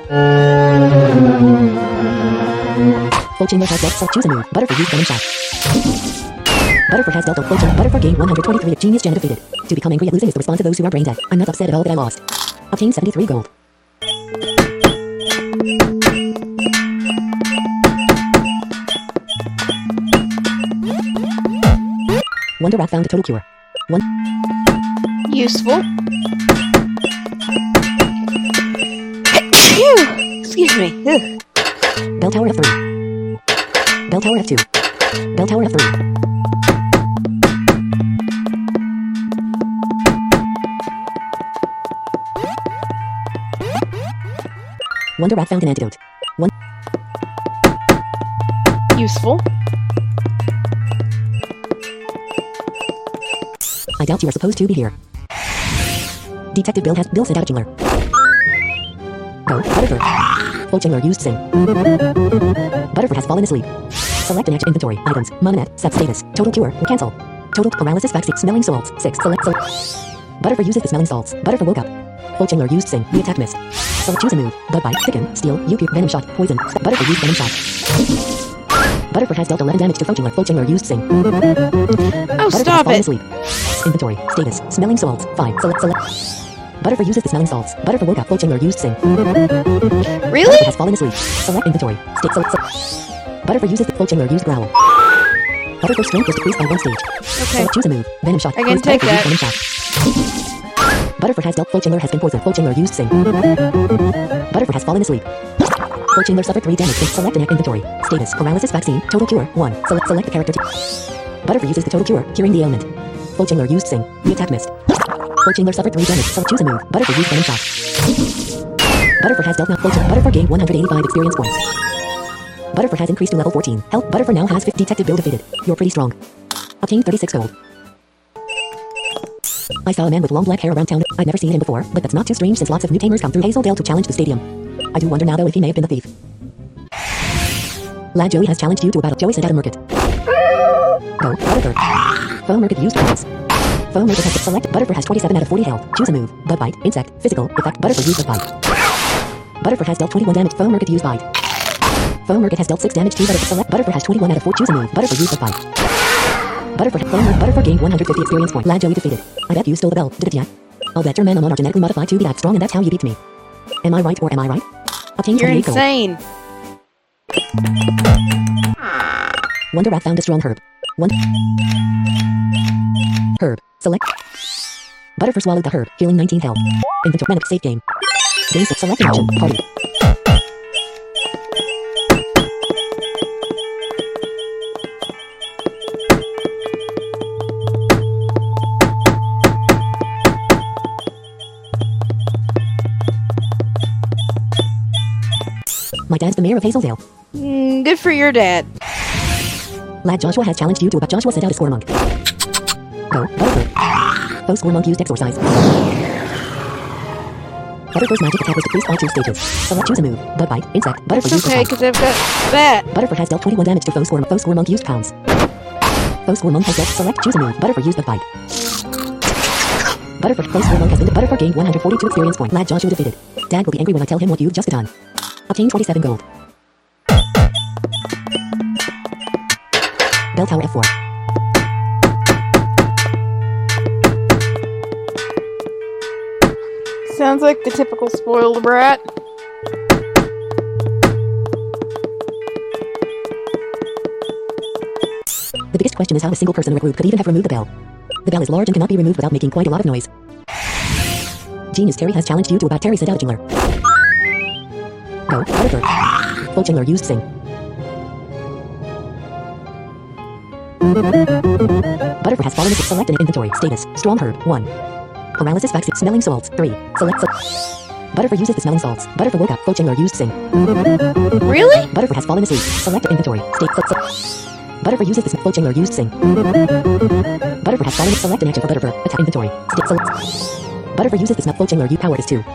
Full Chingler has dealt select choose a move. Butterfur used venom shot. Butterfur has dealt a full Chingler. Butterfur gained one hundred twenty-three. Genius Jenna defeated. To become angry at losing is the response of those who are brain dead. I'm not upset at all that I lost. Obtain seventy-three gold. Wonder Rat found a total cure. One. Useful. Phew! Excuse me. Ugh. Bell Tower F three. Bell Tower F two. Bell Tower F three. Wonder Rat found an antidote. One. Useful. I doubt you are supposed to be here. Detective Bill has Bill said out Chingler. Go, Butterfur. Full Chingler used sing. Butterfur has fallen asleep. Select an action inventory. Items. Mononet. Set status. Total cure. Cancel. Total paralysis vaccine. Smelling salts. Six. Select select. Butterfur uses the smelling salts. Butterfur woke up. Full Chingler used sing. The attack missed. Select choose a move. Bug bite. Thicken. Steel. U P. Venom shot. Poison. Butterfur used venom shot. Butterfur has dealt eleven damage to Full Chingler. Full Chingler used sing. Oh, Butterfur stop has fallen it. asleep. Inventory. Status. Smelling salts. five. Select select. Butterfur uses the smelling salts. Butterfur woke up. Full Chingler used sing. Really? Butterfur has fallen asleep. Select inventory. Stick select select. Butterfur uses the Full Chingler used growl. Butterfur's strength was decreased by one stage. Okay. So choose a move. Venom shot. I can First take Butterfur used that. Venom shot. Butterfur has dealt. Fulchingler has been poisoned. Fulchingler used Sing. Butterfur has fallen asleep. Fulchingler suffered three damage. Select an inventory. Status. Paralysis vaccine. Total cure. one. Select select the character. T Butterfur uses the total cure, curing the ailment. Fulchingler used Sing. The attack missed. Fulchingler suffered three damage. So choose a move. Butterfur used Venom shot. Butterfur has dealt now. Fulchingler. Butterfur gained one hundred eighty-five experience points. Butterfur has increased to level fourteen. Health. Butterfur now has fifty. Detective Bill defeated. You're pretty strong. Obtained thirty-six gold. I saw a man with long black hair around town. I'd never seen him before, but that's not too strange since lots of new tamers come through Hazeldale to challenge the stadium. I do wonder now though if he may have been the thief. Lad Joey has challenged you to a battle. Joey sent out a Murkit. Go, Butterfur. Foe Murkit used points. Foe Murkit has to select. Butterfur has twenty-seven out of forty health. Choose a move. Bug bite, insect, physical, effect. Butterfur used bug bite. Butterfur has dealt twenty-one damage. Foe Murkit used bite. Foe Murkit has dealt six damage to Butterfur. Select. Butterfur has twenty-one out of four. Choose a move. Butterfur used bug bite. Butterfur, Butterfur gained one hundred fifty experience points. Lad Joey defeated. I bet you stole the bell. Did it yet? I'll bet your men are genetically modified to be that strong and that's how you beat me. Am I right or am I right? Obtained You're twenty-eight gold. insane. Wonder Rat found a strong herb. One herb. Select. Butterfur swallowed the herb, healing nineteen health. Inventory. Manic. Save game. Game set. Select action. Party. My dad's the mayor of Hazeldale. Mm, good for your dad. Lad Joshua has challenged you to a but Joshua sent out a score monk. Go, Butterfur. Foe score monk used exorcise. Butterfur's magic attack was decreased by two stages. Select choose a move. Bug bite, insect, Butterfur It's used okay, pounds. because I've got that. Butterfur has dealt twenty-one damage to foe score. Foe score monk used pounds. Foe score monk has dealt select choose a move. Butterfur used bug bite. Butterfur foe score monk has been Butterfur gained one hundred forty-two experience points. Lad Joshua defeated. Dad will be angry when I tell him what you've just done. Obtained twenty-seven gold. Bell Tower F four. Sounds like the typical spoiled brat. The biggest question is how a single person or a group could even have removed the bell. The bell is large and cannot be removed without making quite a lot of noise. Genius Terry has challenged you to a bat. Terry sent out a jingler. Go, Butterfur. Full jingler used Sing. Butterfur has fallen asleep. Select an inventory. Status. Strong herb. one. Paralysis vaccine. Smelling salts. three. Select. Butterfur uses the smelling salts. Butterfur woke up. Full jingler used Sing. Really? Butterfur has fallen asleep. Select inventory. State. So, so. Butterfur uses the full jingler used Sing. Butterfur has fallen. Select an action for Butterfur. Attack inventory. State. So. Butterfur uses the full jingler. You power is two.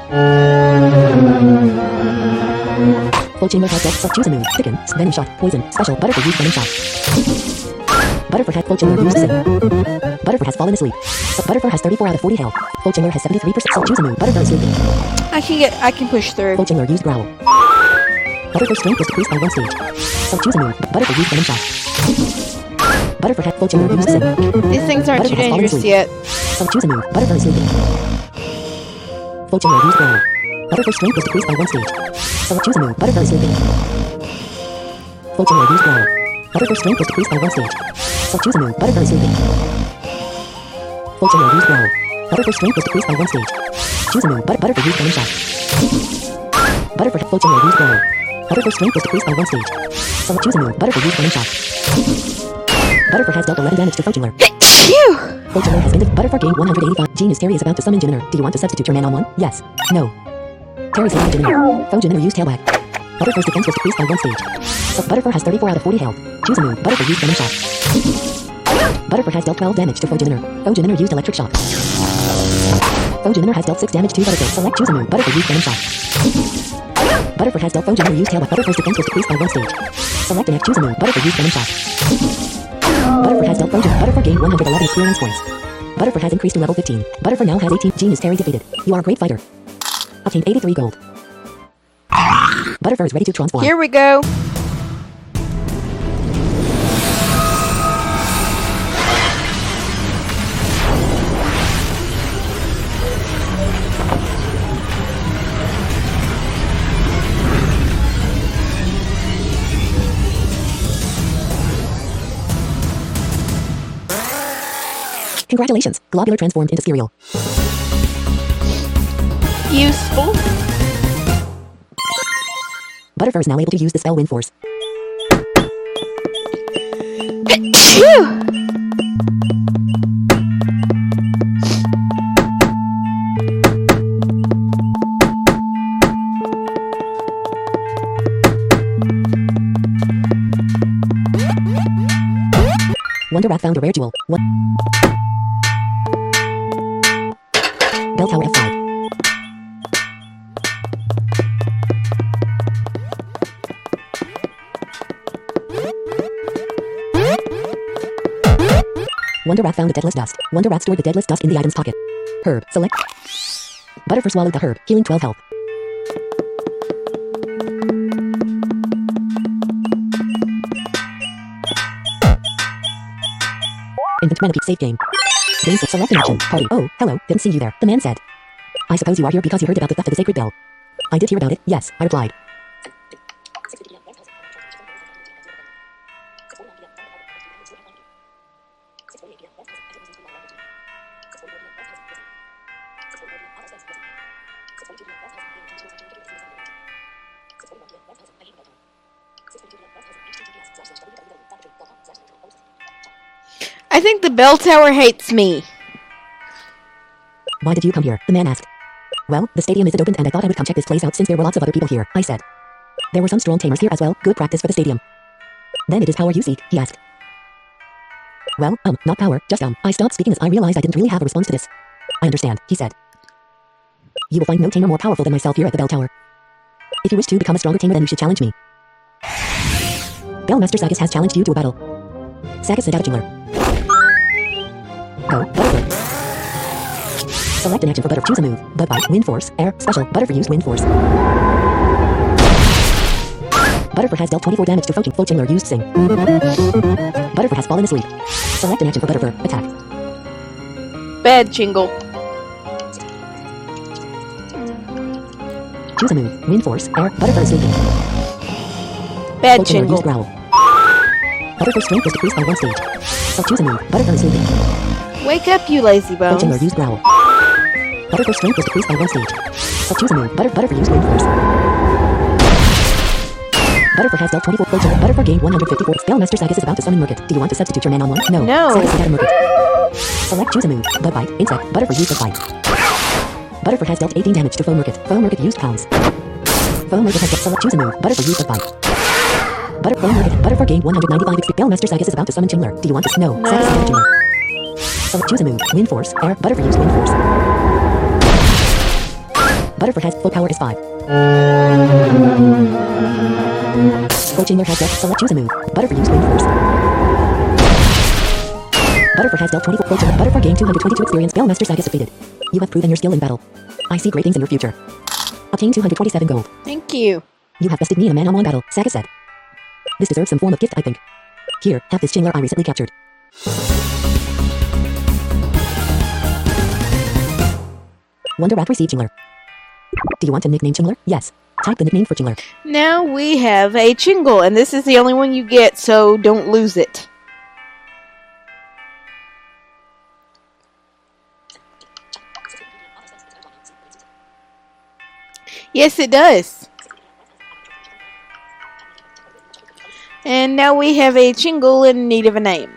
Full jingler has dealt. So choose a move. Thicken. Venom shot. Poison. Special. Butterfur used venom shot. Butterfur has full jingler used Sing. Butterfur has fallen asleep. So Butterfur has thirty-four out of forty health. Full jingler has seventy-three percent. So choose a move. Butterfur is sleeping. I can get. I can push through. Full jingler used growl. Butterfur's strength was decreased by one stage. So choose a move. Butterfur used venom shot. Butterfur had full jingler used Sing. These things aren't too Butterfur has fallen dangerous asleep. yet. So choose a move. Butterfur is sleeping. Full jingler used growl. Butterfur's strength was decreased by one stage. So choose a move. Butterfur is sleeping. Full jingler used growl. Butterfur's strength was decreased by one stage. So choose a move. Butterfur is sleeping. Full jingler used growl. Butterfur's strength was decreased by one stage. Choose a move. Butter Butterfur used venom shot. Butterfur had full jingler used growl. Butterfur's strength was decreased by one stage. So choose a move. Butterfur used venom shot. Butterfur has dealt eleven damage to Fojingler. Phew! Fojingler has been defeated. Butterfur gained one hundred eighty-five. Genius Terry is about to summon Jiminer. Do you want to substitute your man on one? Yes. No. Terry sent out Jiminer. Fojingler used Tailwhack. Butterfur's defense was decreased by one stage. So Butterfur has thirty-four out of forty health. Choose a move. Butterfur used venom shot. Butterfur has dealt twelve damage to Fojingler. Fojingler used electric shock. Fojingler has dealt six damage to Butterfur. Select choose a move. Butterfur used venom shot. Butterfur has dealt Fojingler used Tailwhack. Butterfur's defense was decreased by one stage. Select an X. Choose a move. Butterfur used venom shot. Butterfur has dealt Fojingler. Butterfur gained one hundred eleven experience points. Butterfur has increased to level fifteen. Butterfur now has eighteen. Genius Terry defeated. You are a great fighter. Obtained eighty-three gold. Butterfur is ready to transform. Here we go. Congratulations, Globular transformed into Cereal. Useful. Butterfur is now able to use the spell Wind Force. Phew! Wonder Rat found a rare jewel. What? Bell Tower F five. Wonder Rat found the Deadless Dust. Wonder Rat stored the Deadless Dust in the item's pocket. Herb. Select. Butterfur swallowed the herb, healing twelve health. Invent Manaphy save game. Game set select an action. Party. Oh, hello, didn't see you there. The man said. I suppose you are here because you heard about the theft of the sacred bell. I did hear about it, yes, I replied. I think the bell tower hates me. Why did you come here? The man asked. Well, the stadium isn't opened and I thought I would come check this place out since there were lots of other people here, I said. There were some strong tamers here as well, good practice for the stadium. Then it is power you seek, he asked. Well, um, not power, just um, I stopped speaking as I realized I didn't really have a response to this. I understand, he said. You will find no tamer more powerful than myself here at the bell tower. If you wish to become a stronger tamer then you should challenge me. Bellmaster Sagas has challenged you to a battle. Sagas sent out a jungler. Go, Butterfur. Select an action for Butter. Choose a move. Bud Bite, Wind Force, Air, Special. Butterfur used Wind Force. Butterfur has dealt twenty-four damage to Focking. Fochandler used Sing. Butterfur has fallen asleep. Select an action for Butterfur. Attack. Bad jingle. Choose a move. Wind Force, Air. Butterfur is sleeping. Bad Fochandler jingle. used Growl. Butterfur's strength is decreased by one stage. So choose a move. Butterfur is sleeping. Wake up, you lazy bones. Fochandler used Growl. Butterfur's strength was decreased by one stage. So choose a move. Butter Butterfur used Wind Force. Butterfur has dealt twenty-four. Fochandler. Butterfur gained one hundred fifty-four. Spellmaster Sagas is about to summon Murkit. Do you want to substitute your man on one? No. No. Sagas sent out a Murkit. Select choose a move. Bud Bite. Insect. Butterfur used Bud Bite. Butterfur has dealt eighteen damage to Foe Murkit. Foe Murkit used Pounds. Foe Murkit has dealt select choose a move. Butterfur used Bud Bite. Butter Foe Murkit. Butterfur gained one hundred ninety-five X P. Bellmaster Sagas is about to summon Chingler. Do you want to? No. No. Sagas sent out a Chingler. Select choose a move. Wind Force. Air. Butterfur used Wind Force. Butterfur has full power is five. Fochandler has dealt select choose a move. Butterfur used Wind Force. Butterfur has dealt twenty-four. Fochandler. Butterfur gained two hundred twenty-two experience. Bellmaster Sagas defeated. You have proven your skill in battle. I see great things in your future. Obtain two hundred twenty-seven gold. Thank you. You have bested me in a man-on-one battle, Sagas said. This deserves some form of gift, I think. Here, have this Chingler I recently captured. Wonder Rat received Chingler. Do you want a nickname Chingler? Yes. Type the nickname for Chingler. Now we have a Chingle, and this is the only one you get, so don't lose it. Yes, it does. And now we have a Chingle in need of a name.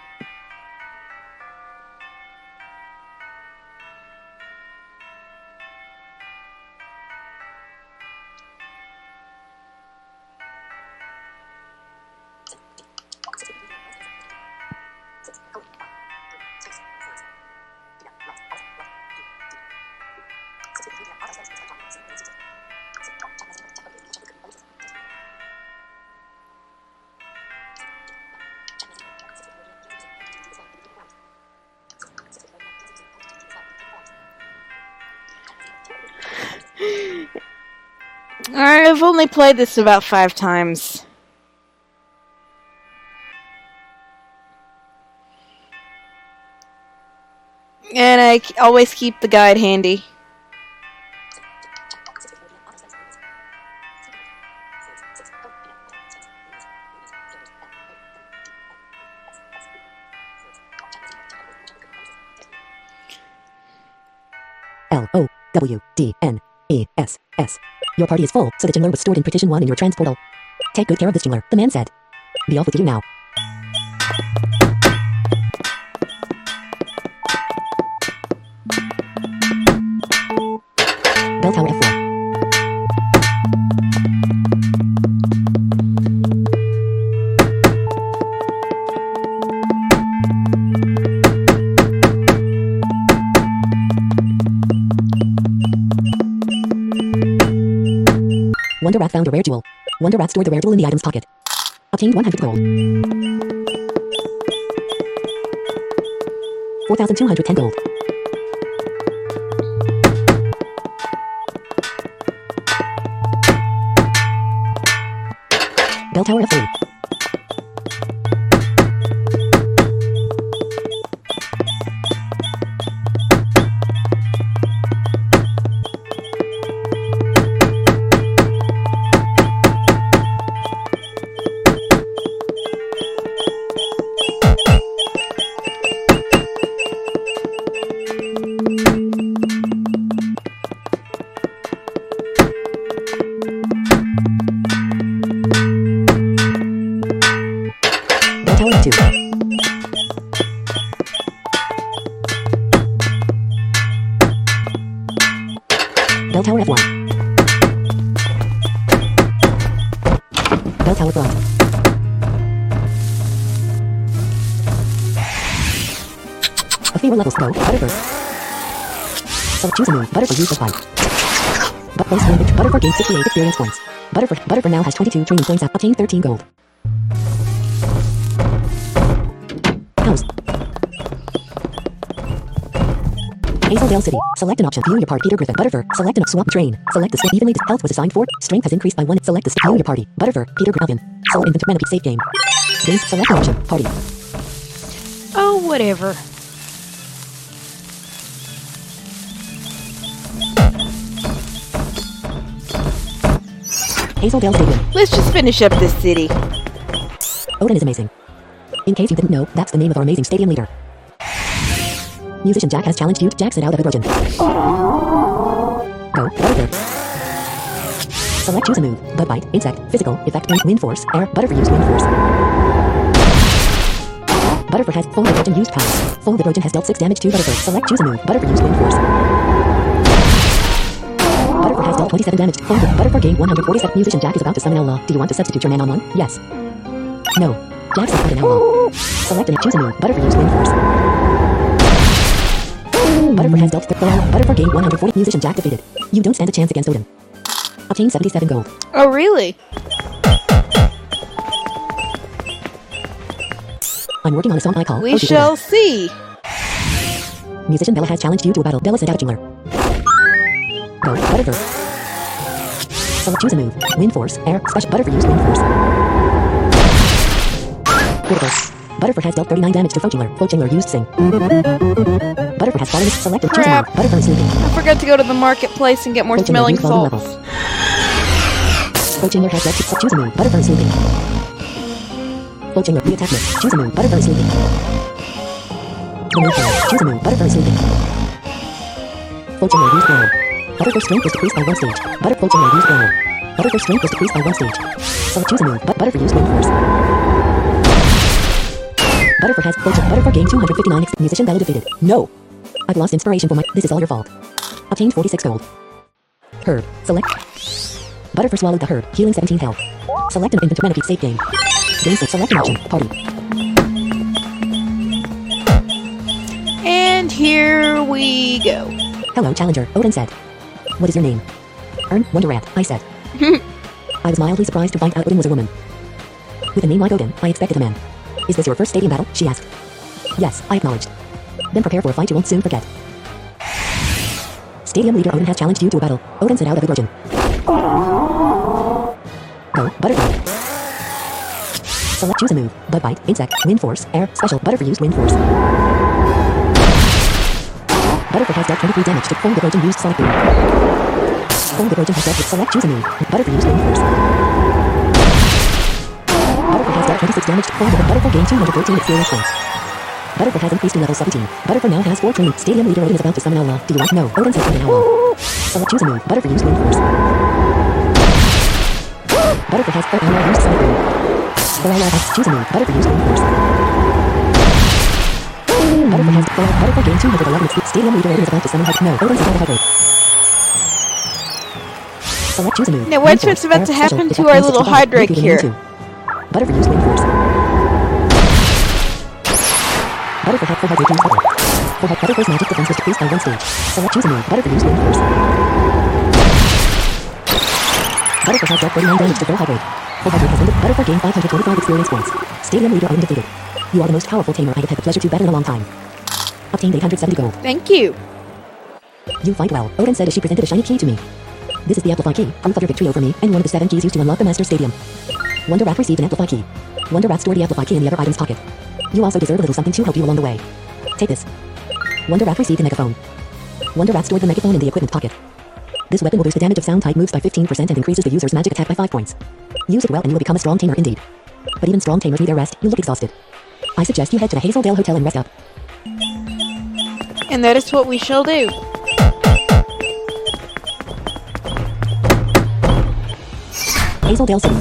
I've only played this about five times. And I k- always keep the guide handy. L O W D N E S S. Your party is full, so the Jingler was stored in Partition one in your transportal. Take good care of this Jingler, the man said. Be off with you now. Bell Tower F four. Wonder Rat found a rare jewel. Wonder Rat stored the rare jewel in the item's pocket. Obtained one hundred gold. four thousand two hundred ten gold. Bell Tower F three. Bell Tower F two. Bell Tower F one. Bell Tower Front. A fewer levels go. Butterfur. Select choose a move. Butterfur use the fight. But place one victory. Butterfur gains sixty-eight experience points. Butterfur Butterfur now has twenty-two training points. Obtained thirteen gold. House. Hazeldale City. Select an option. View your party. Peter Griffin. Butterfur. Select an swap train. Select the skin evenly. Health was assigned four. Strength has increased by one. Select the skin. View your party. Butterfur. Peter Griffin. Select inventory. Manapy. Save game. Games. Select an option. Party. Oh, whatever. Hazeldale Stadium. Let's just finish up this city. Odin is amazing. In case you didn't know, that's the name of our amazing stadium leader. Musician Jack has challenged you to Jackson out of Hydrogen. Go, Butterfur. Select choose a move. Bud Bite, Insect, Physical, Effect, Wind Force, Air, Butterfur use Wind Force. Butterfur has full Hydrogen used power. Full Hydrogen has dealt six damage to Butterfur. Select choose a move. Butterfur use Wind Force. Butterfur has dealt twenty-seven damage. Full Butterfur gained one hundred forty-seven. Musician Jack is about to summon Outlaw. Do you want to substitute your man on one? Yes. No. Jack's not an outlaw. Select and choose a move. Butterfur use Wind Force. Butterfur has dealt the Butterfur gained one hundred forty. Musician Jack defeated. You don't stand a chance against Odin. Obtain seventy-seven gold. Oh, really? I'm working on a song I call We Oh, She's shall Odin. see. Musician Bella has challenged you to a battle. Bella sent out a jingler. Go, Butterfur. Select choose a move. Wind Force, Air, Special. Butterfur use Wind Force. Critical. Butterfur has dealt thirty-nine damage to Fojingler. Fojingler used Sing. Butterfur has fallen. Select and choose a move. Crap. Butterfur is sleeping. I forgot to go to the marketplace and get more Fojingler smelling used volume salts. levels. Fojingler has dealt six. Choose a move. Butterfur is sleeping. Fojingler, the attack list. Choose a move. Butterfur is sleeping. Remove power. Choose a move. Butterfur is sleeping. Fojingler used growl. Butterfur strength was decreased by one stage. Butter Fojingler used growl. Butterfur strength was decreased by one stage. Select choose a move. But Butterfur used Wind Force. Butterfur has Fojingler. Butterfur gained two hundred fifty-nine. Ex- Musician Bella defeated. No. I've lost inspiration for my. This is all your fault. Obtained forty-six gold. Herb. Select. Butterfur swallowed the herb, healing seventeen health. Select an inventory. Manapy. Save game. Game six. Select an option. Party. And here we go. Hello, Challenger. Odin said. What is your name? Ern Wonder Rat. I said. I was mildly surprised to find out Odin was a woman. With a name like Odin, I expected a man. Is this your first stadium battle? She asked. Yes, I acknowledged. Then prepare for a fight you won't soon forget. Stadium leader Odin has challenged you to a battle. Odin said out of Hydrogen. Go, Butterfly. Select choose a move. Bud Bite, Insect, Wind Force, Air, Special. Butterfur used Wind Force. Butterfur has dealt twenty-three damage to Full Hydrogen used Sonic Boom. Full Hydrogen has dealt with select choose a move. Butterfur used Wind Force. Butterfur has dealt twenty-six damage to Full Hydrogen. Butterfur gained two hundred fourteen experience points. Butterford has increased to level seventeen. Butterford now has four training. Stadium leader Odin is about to summon Owla. Do you want? No. Odin says summon Owla. Select choose a move. Butterford use wind force. Butterford has four Owla used sonic boom. For Owla has choose a move. Butterford use wind force. Butterford has for Butterford gain two hundred eleven X P. Stadium leader Odin is about to summon Hydrate. No. Odin says Hydrate. Select choose a move. Now what's what's about to happen to our little Hydrate here? Butterford use wind force. Butterford had full Hydrate use Butterford. Full Butterford's magic defense was decreased by one stage. Select choose a move. Butterford use wind force. Butterford has dealt forty-nine damage to full Hydrate. Full Hydrate has ended. Butterford gained five hundred twenty-five experience points. Stadium leader Odin defeated. You are the most powerful tamer I have had the pleasure to battle in a long time. Obtained eight hundred seventy gold. Thank you. You fight well. Odin said as she presented a shiny key to me. This is the Amplify key, proof of your victory over me, and one of the seven keys used to unlock the Master Stadium. Wonder Rat received an Amplify key. Wonder Rat stored the Amplify key in the other item's pocket. You also deserve a little something to help you along the way. Take this. Wonder Rat received a megaphone. Wonder Rat stored the megaphone in the equipment pocket. This weapon will boost the damage of sound type moves by fifteen percent and increases the user's magic attack by five points. Use it well and you will become a strong tamer indeed. But even strong tamers need their rest. You look exhausted. I suggest you head to the Hazeldale Hotel and rest up. And that is what we shall do. Hazeldale City.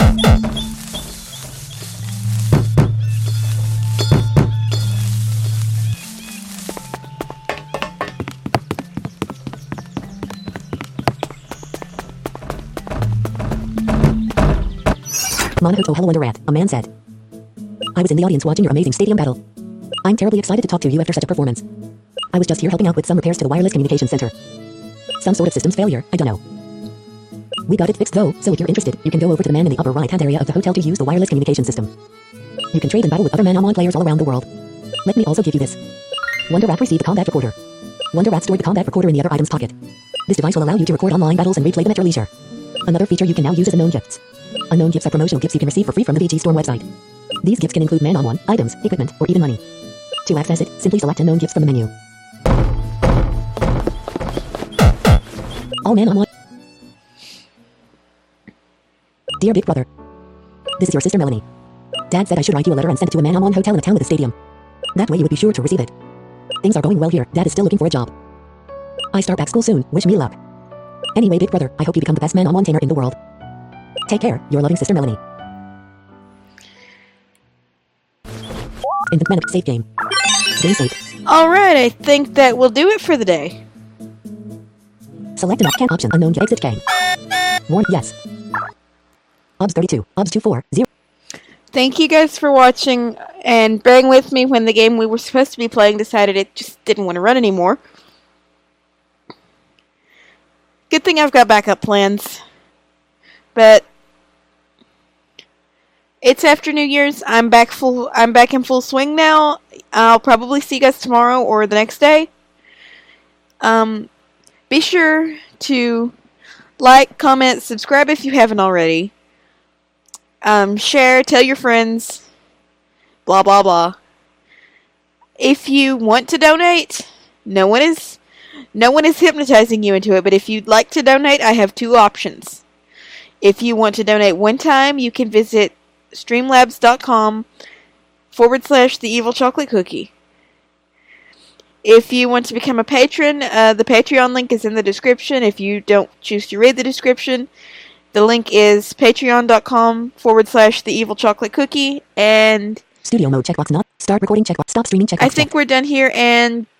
Monohoto hello Wonder Rat, a man said. I was in the audience watching your amazing stadium battle. I'm terribly excited to talk to you after such a performance. I was just here helping out with some repairs to the wireless communication center. Some sort of systems failure, I don't know. We got it fixed though, so if you're interested, you can go over to the man in the upper right-hand area of the hotel to use the wireless communication system. You can trade and battle with other man-on-one players all around the world. Let me also give you this. Wonder Rat received the combat recorder. Wonder Rat stored the combat recorder in the other item's pocket. This device will allow you to record online battles and replay them at your leisure. Another feature you can now use is unknown gifts. Unknown gifts are promotional gifts you can receive for free from the V G Storm website. These gifts can include man-on-one, items, equipment, or even money. To access it, simply select unknown gifts from the menu. All man-on-one. Dear Big Brother, this is your sister Melanie. Dad said I should write you a letter and send it to a man-on-one hotel in a town with a stadium. That way you would be sure to receive it. Things are going well here. Dad is still looking for a job. I start back school soon. Wish me luck. Anyway, Big Brother, I hope you become the best man-on-one tamer in the world. Take care. Your loving sister Melanie. Infant Man safe game. Stay safe. Alright, I think that will do it for the day. Select an can option. Unknown exit game. Warn yes. Obs thirty-two. Obs two four zero. Thank you guys for watching and bearing with me when the game we were supposed to be playing decided it just didn't want to run anymore. Good thing I've got backup plans. But it's after New Year's. I'm back full I'm back in full swing now. I'll probably see you guys tomorrow or the next day. Um be sure to like, comment, subscribe if you haven't already. Um, share, tell your friends, blah, blah, blah. If you want to donate, no one is, no one is hypnotizing you into it, but if you'd like to donate, I have two options. If you want to donate one time, you can visit streamlabs.com forward slash the evil chocolate cookie. If you want to become a patron, uh, the Patreon link is in the description. If you don't choose to read the description, the link is patreon.com forward slash the evil chocolate cookie. And studio mode checkbox not. Start recording checkbox. Stop streaming checkbox. I think we're done here, and